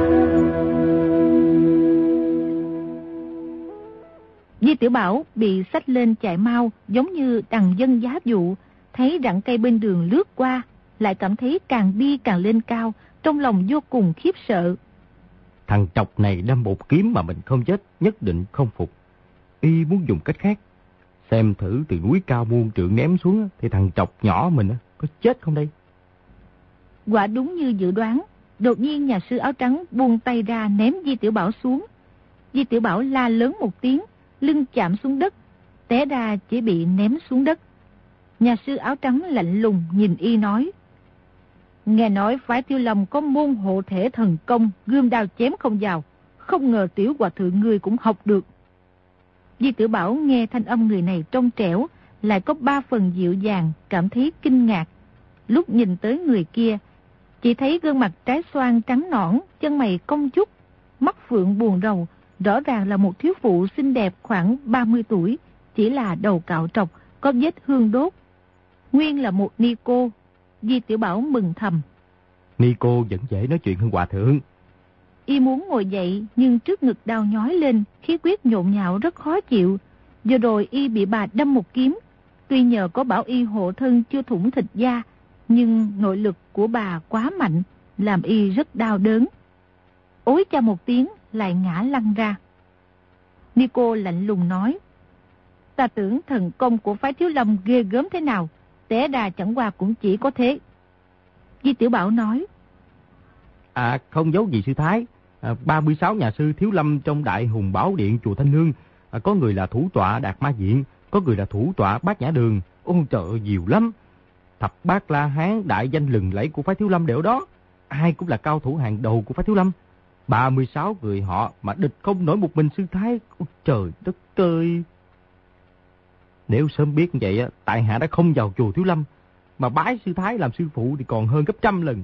Di Tiểu Bảo bị xách lên chạy mau, giống như đằng dân giá dụ, thấy rặng cây bên đường lướt qua, lại cảm thấy càng đi càng lên cao, trong lòng vô cùng khiếp sợ. Thằng trọc này đâm một kiếm mà mình không chết, nhất định không phục. Y muốn dùng cách khác, xem thử từ núi cao muôn trượng ném xuống thì thằng trọc nhỏ mình có chết không đây. Quả đúng như dự đoán, đột nhiên nhà sư áo trắng buông tay ra ném Di Tiểu Bảo xuống. Di Tiểu Bảo la lớn một tiếng, lưng chạm xuống đất, té ra chỉ bị ném xuống đất. Nhà sư áo trắng lạnh lùng nhìn y nói: "Nghe nói phái Thiếu Lâm có môn hộ thể thần công, gươm đao chém không vào, không ngờ tiểu hòa thượng người cũng học được." Di Tiểu Bảo nghe thanh âm người này trong trẻo, lại có ba phần dịu dàng, cảm thấy kinh ngạc. Lúc nhìn tới người kia, chỉ thấy gương mặt trái xoan trắng nõn, chân mày cong chút, mắt phượng buồn rầu, rõ ràng là một thiếu phụ xinh đẹp khoảng ba mươi tuổi, chỉ là đầu cạo trọc, có vết hương đốt. Nguyên là một ni cô. Di Tiểu Bảo mừng thầm: Ni cô vẫn dễ nói chuyện hơn hòa thượng. Y muốn ngồi dậy, nhưng trước ngực đau nhói lên, khí huyết nhộn nhạo rất khó chịu. Vừa rồi y bị bà đâm một kiếm, tuy nhờ có bảo y hộ thân chưa thủng thịt da, nhưng nội lực của bà quá mạnh, làm y rất đau đớn. Ối cha một tiếng, lại ngã lăn ra. Ni cô lạnh lùng nói: "Ta tưởng thần công của phái Thiếu Lâm ghê gớm thế nào, té ra chẳng qua cũng chỉ có thế." Di Tiểu Bảo nói: À không giấu gì sư thái, à, ba mươi sáu nhà sư Thiếu Lâm trong Đại Hùng Bảo Điện chùa Thanh Nương, à, có người là thủ tọa Đạt Ma Diện, có người là thủ tọa Bát Nhã Đường. Ôi trời ơi, nhiều lắm. Thập bát La Hán đại danh lừng lẫy của phái Thiếu Lâm đều đó, ai cũng là cao thủ hàng đầu của phái Thiếu Lâm. ba mươi sáu người họ mà địch không nổi một mình sư thái. Ôi trời đất ơi. Nếu sớm biết như vậy, tại hạ đã không vào chùa Thiếu Lâm, mà bái sư thái làm sư phụ thì còn hơn gấp trăm lần.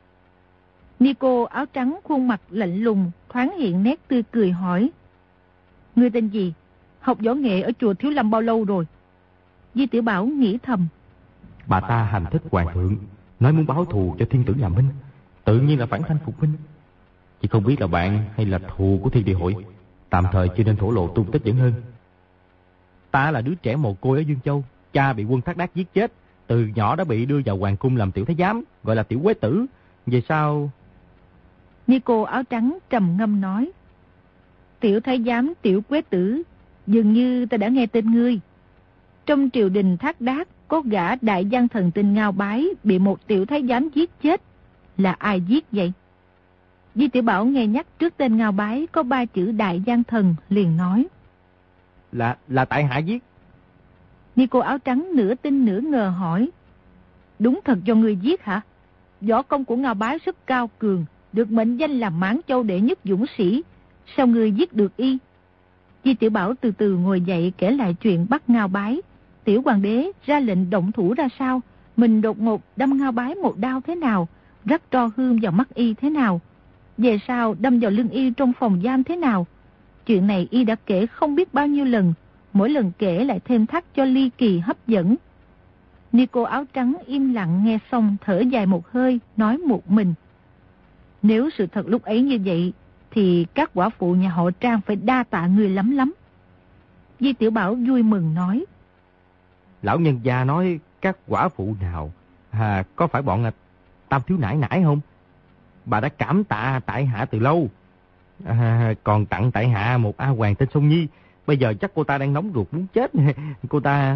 Ni cô áo trắng khuôn mặt lạnh lùng, thoáng hiện nét tươi cười hỏi: "Ngươi tên gì? Học võ nghệ ở chùa Thiếu Lâm bao lâu rồi?" Di Tiểu Bảo nghĩ thầm: Bà ta hành thích hoàng thượng, nói muốn báo thù cho thiên tử nhà Minh, tự nhiên là phản thanh phục minh. Chỉ không biết là bạn hay là thù của thiên địa hội, tạm thời chưa nên thổ lộ tung tích vẫn hơn. Ta là đứa trẻ mồ côi ở Dương Châu, cha bị quân Thác Đác giết chết, từ nhỏ đã bị đưa vào hoàng cung làm tiểu thái giám, gọi là tiểu quế tử. Về sau... Ni cô áo trắng trầm ngâm nói: "Tiểu thái giám, tiểu quế tử, dường như ta đã nghe tên ngươi. Trong triều đình Thác Đác có gã đại gian thần tên Ngao Bái bị một tiểu thái giám giết chết. Là ai giết vậy?" Di Tiểu Bảo nghe nhắc trước tên Ngao Bái có ba chữ đại gian thần, liền nói: Là là tại hạ giết. Ni cô áo trắng nửa tin nửa ngờ hỏi: "Đúng thật do ngươi giết hả? Võ công của Ngao Bái rất cao cường, được mệnh danh là Mãn Châu đệ nhất dũng sĩ. Sao ngươi giết được y?" Di Tiểu Bảo từ từ ngồi dậy kể lại chuyện bắt Ngao Bái. Tiểu hoàng đế ra lệnh động thủ ra sao, mình đột ngột đâm Ngao Bái một đao thế nào, rắc tro hương vào mắt y thế nào, về sau đâm vào lưng y trong phòng giam thế nào. Chuyện này y đã kể không biết bao nhiêu lần, mỗi lần kể lại thêm thắt cho ly kỳ hấp dẫn. Ni cô áo trắng im lặng nghe xong thở dài một hơi, nói một mình: "Nếu sự thật lúc ấy như vậy, thì các quả phụ nhà họ Trang phải đa tạ người lắm lắm. Di Tiểu Bảo vui mừng nói. Lão nhân gia nói các quả phụ nào, à, có phải bọn Tam thiếu nãi nãi không? Bà đã cảm tạ tại hạ từ lâu. À, còn tặng tại hạ một A Hoàng tên Sông Nhi. Bây giờ chắc cô ta đang nóng ruột muốn chết. Cô ta...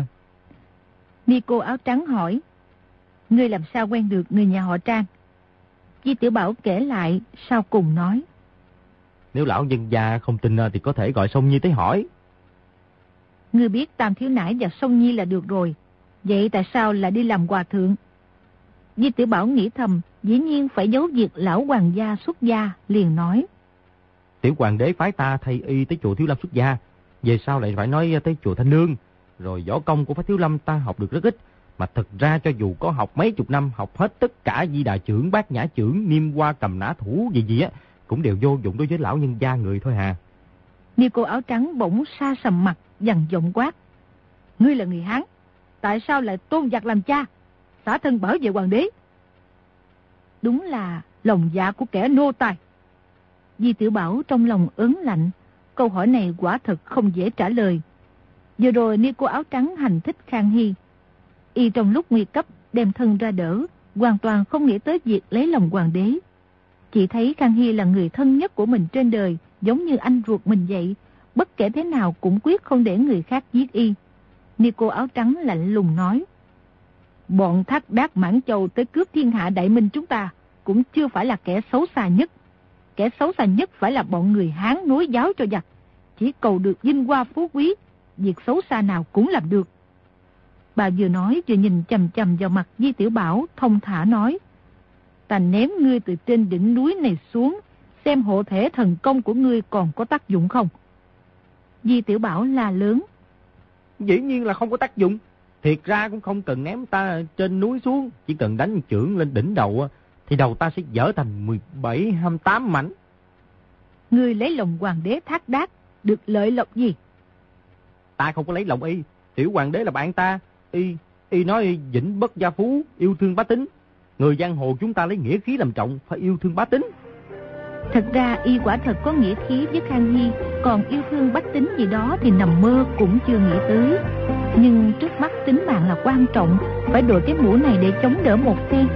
Ni cô áo trắng hỏi. Ngươi làm sao quen được người nhà họ Trang? Di Tiểu Bảo kể lại, sau cùng nói. Nếu lão nhân gia không tin thì có thể gọi Sông Nhi tới hỏi. Ngươi biết Tam thiếu nãi và Sông Nhi là được rồi. Vậy tại sao lại đi làm hòa thượng? Di Tiểu Bảo nghĩ thầm, dĩ nhiên phải giấu việc lão hoàng gia xuất gia, liền nói. Tiểu hoàng đế phái ta thay y tới chùa Thiếu Lâm xuất gia. Về sau lại phải nói tới chùa Thanh Nương. Rồi võ công của phái Thiếu Lâm ta học được rất ít. Mà thật ra cho dù có học mấy chục năm, học hết tất cả di đà chưởng, bát nhã chưởng, niêm hoa cầm nã thủ gì gì á, cũng đều vô dụng đối với lão nhân gia người thôi hà. Ni cô áo trắng bỗng sa sầm mặt, dằn giọng quát. Ngươi là người Hán, tại sao lại tôn giặc làm cha, xả thân bảo vệ hoàng đế? Đúng là lòng dạ của kẻ nô tài. Di Tiểu Bảo trong lòng ớn lạnh, câu hỏi này quả thật không dễ trả lời. Vừa rồi Ni cô áo trắng hành thích Khang Hy. Y trong lúc nguy cấp đem thân ra đỡ, hoàn toàn không nghĩ tới việc lấy lòng hoàng đế. Chỉ thấy Khang Hy là người thân nhất của mình trên đời, giống như anh ruột mình vậy, bất kể thế nào cũng quyết không để người khác giết y. Ni cô áo trắng lạnh lùng nói. Bọn Thác Đác Mãn Châu tới cướp thiên hạ đại minh chúng ta, cũng chưa phải là kẻ xấu xa nhất. Kẻ xấu xa nhất phải là bọn người Hán nối giáo cho giặc. Chỉ cầu được vinh hoa phú quý, việc xấu xa nào cũng làm được. Bà vừa nói vừa nhìn chầm chầm vào mặt Di Tiểu Bảo, thông thả nói. Ta ném ngươi từ trên đỉnh núi này xuống, xem hộ thể thần công của ngươi còn có tác dụng không? Di Tiểu Bảo la lớn. Dĩ nhiên là không có tác dụng. Thiệt ra cũng không cần ném ta trên núi xuống, chỉ cần đánh chưởng lên đỉnh đầu thì đầu ta sẽ vỡ thành mười bảy, hai mươi tám mảnh. Ngươi lấy lòng hoàng đế Thác Đác, được lợi lộc gì? Ta không có lấy lòng y, tiểu hoàng đế là bạn ta. Y, y nói vĩnh bất gia phú, yêu thương bá tính. Người giang hồ chúng ta lấy nghĩa khí làm trọng, phải yêu thương bá tính. Thật ra y quả thật có nghĩa khí với Khang Hy, còn yêu thương bách tính gì đó thì nằm mơ cũng chưa nghĩ tới. Nhưng trước mắt tính mạng là quan trọng, phải đội cái mũ này để chống đỡ một phen.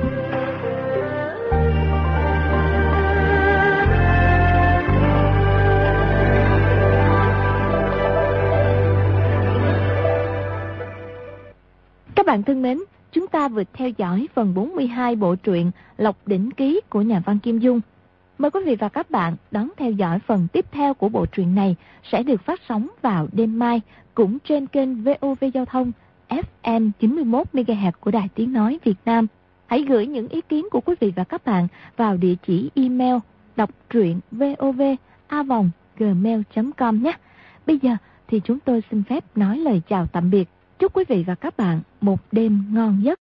Các bạn thân mến, chúng ta vừa theo dõi phần bốn mươi hai bộ truyện Lộc Đỉnh Ký của nhà văn Kim Dung. Mời quý vị và các bạn đón theo dõi phần tiếp theo của bộ truyện này sẽ được phát sóng vào đêm mai, cũng trên kênh vê o vê Giao thông ép em chín mươi mốt mê ga héc của Đài Tiếng Nói Việt Nam. Hãy gửi những ý kiến của quý vị và các bạn vào địa chỉ email đọc truyện vov a vòng gmail chấm com nhé. Bây giờ thì chúng tôi xin phép nói lời chào tạm biệt. Chúc quý vị và các bạn một đêm ngon giấc.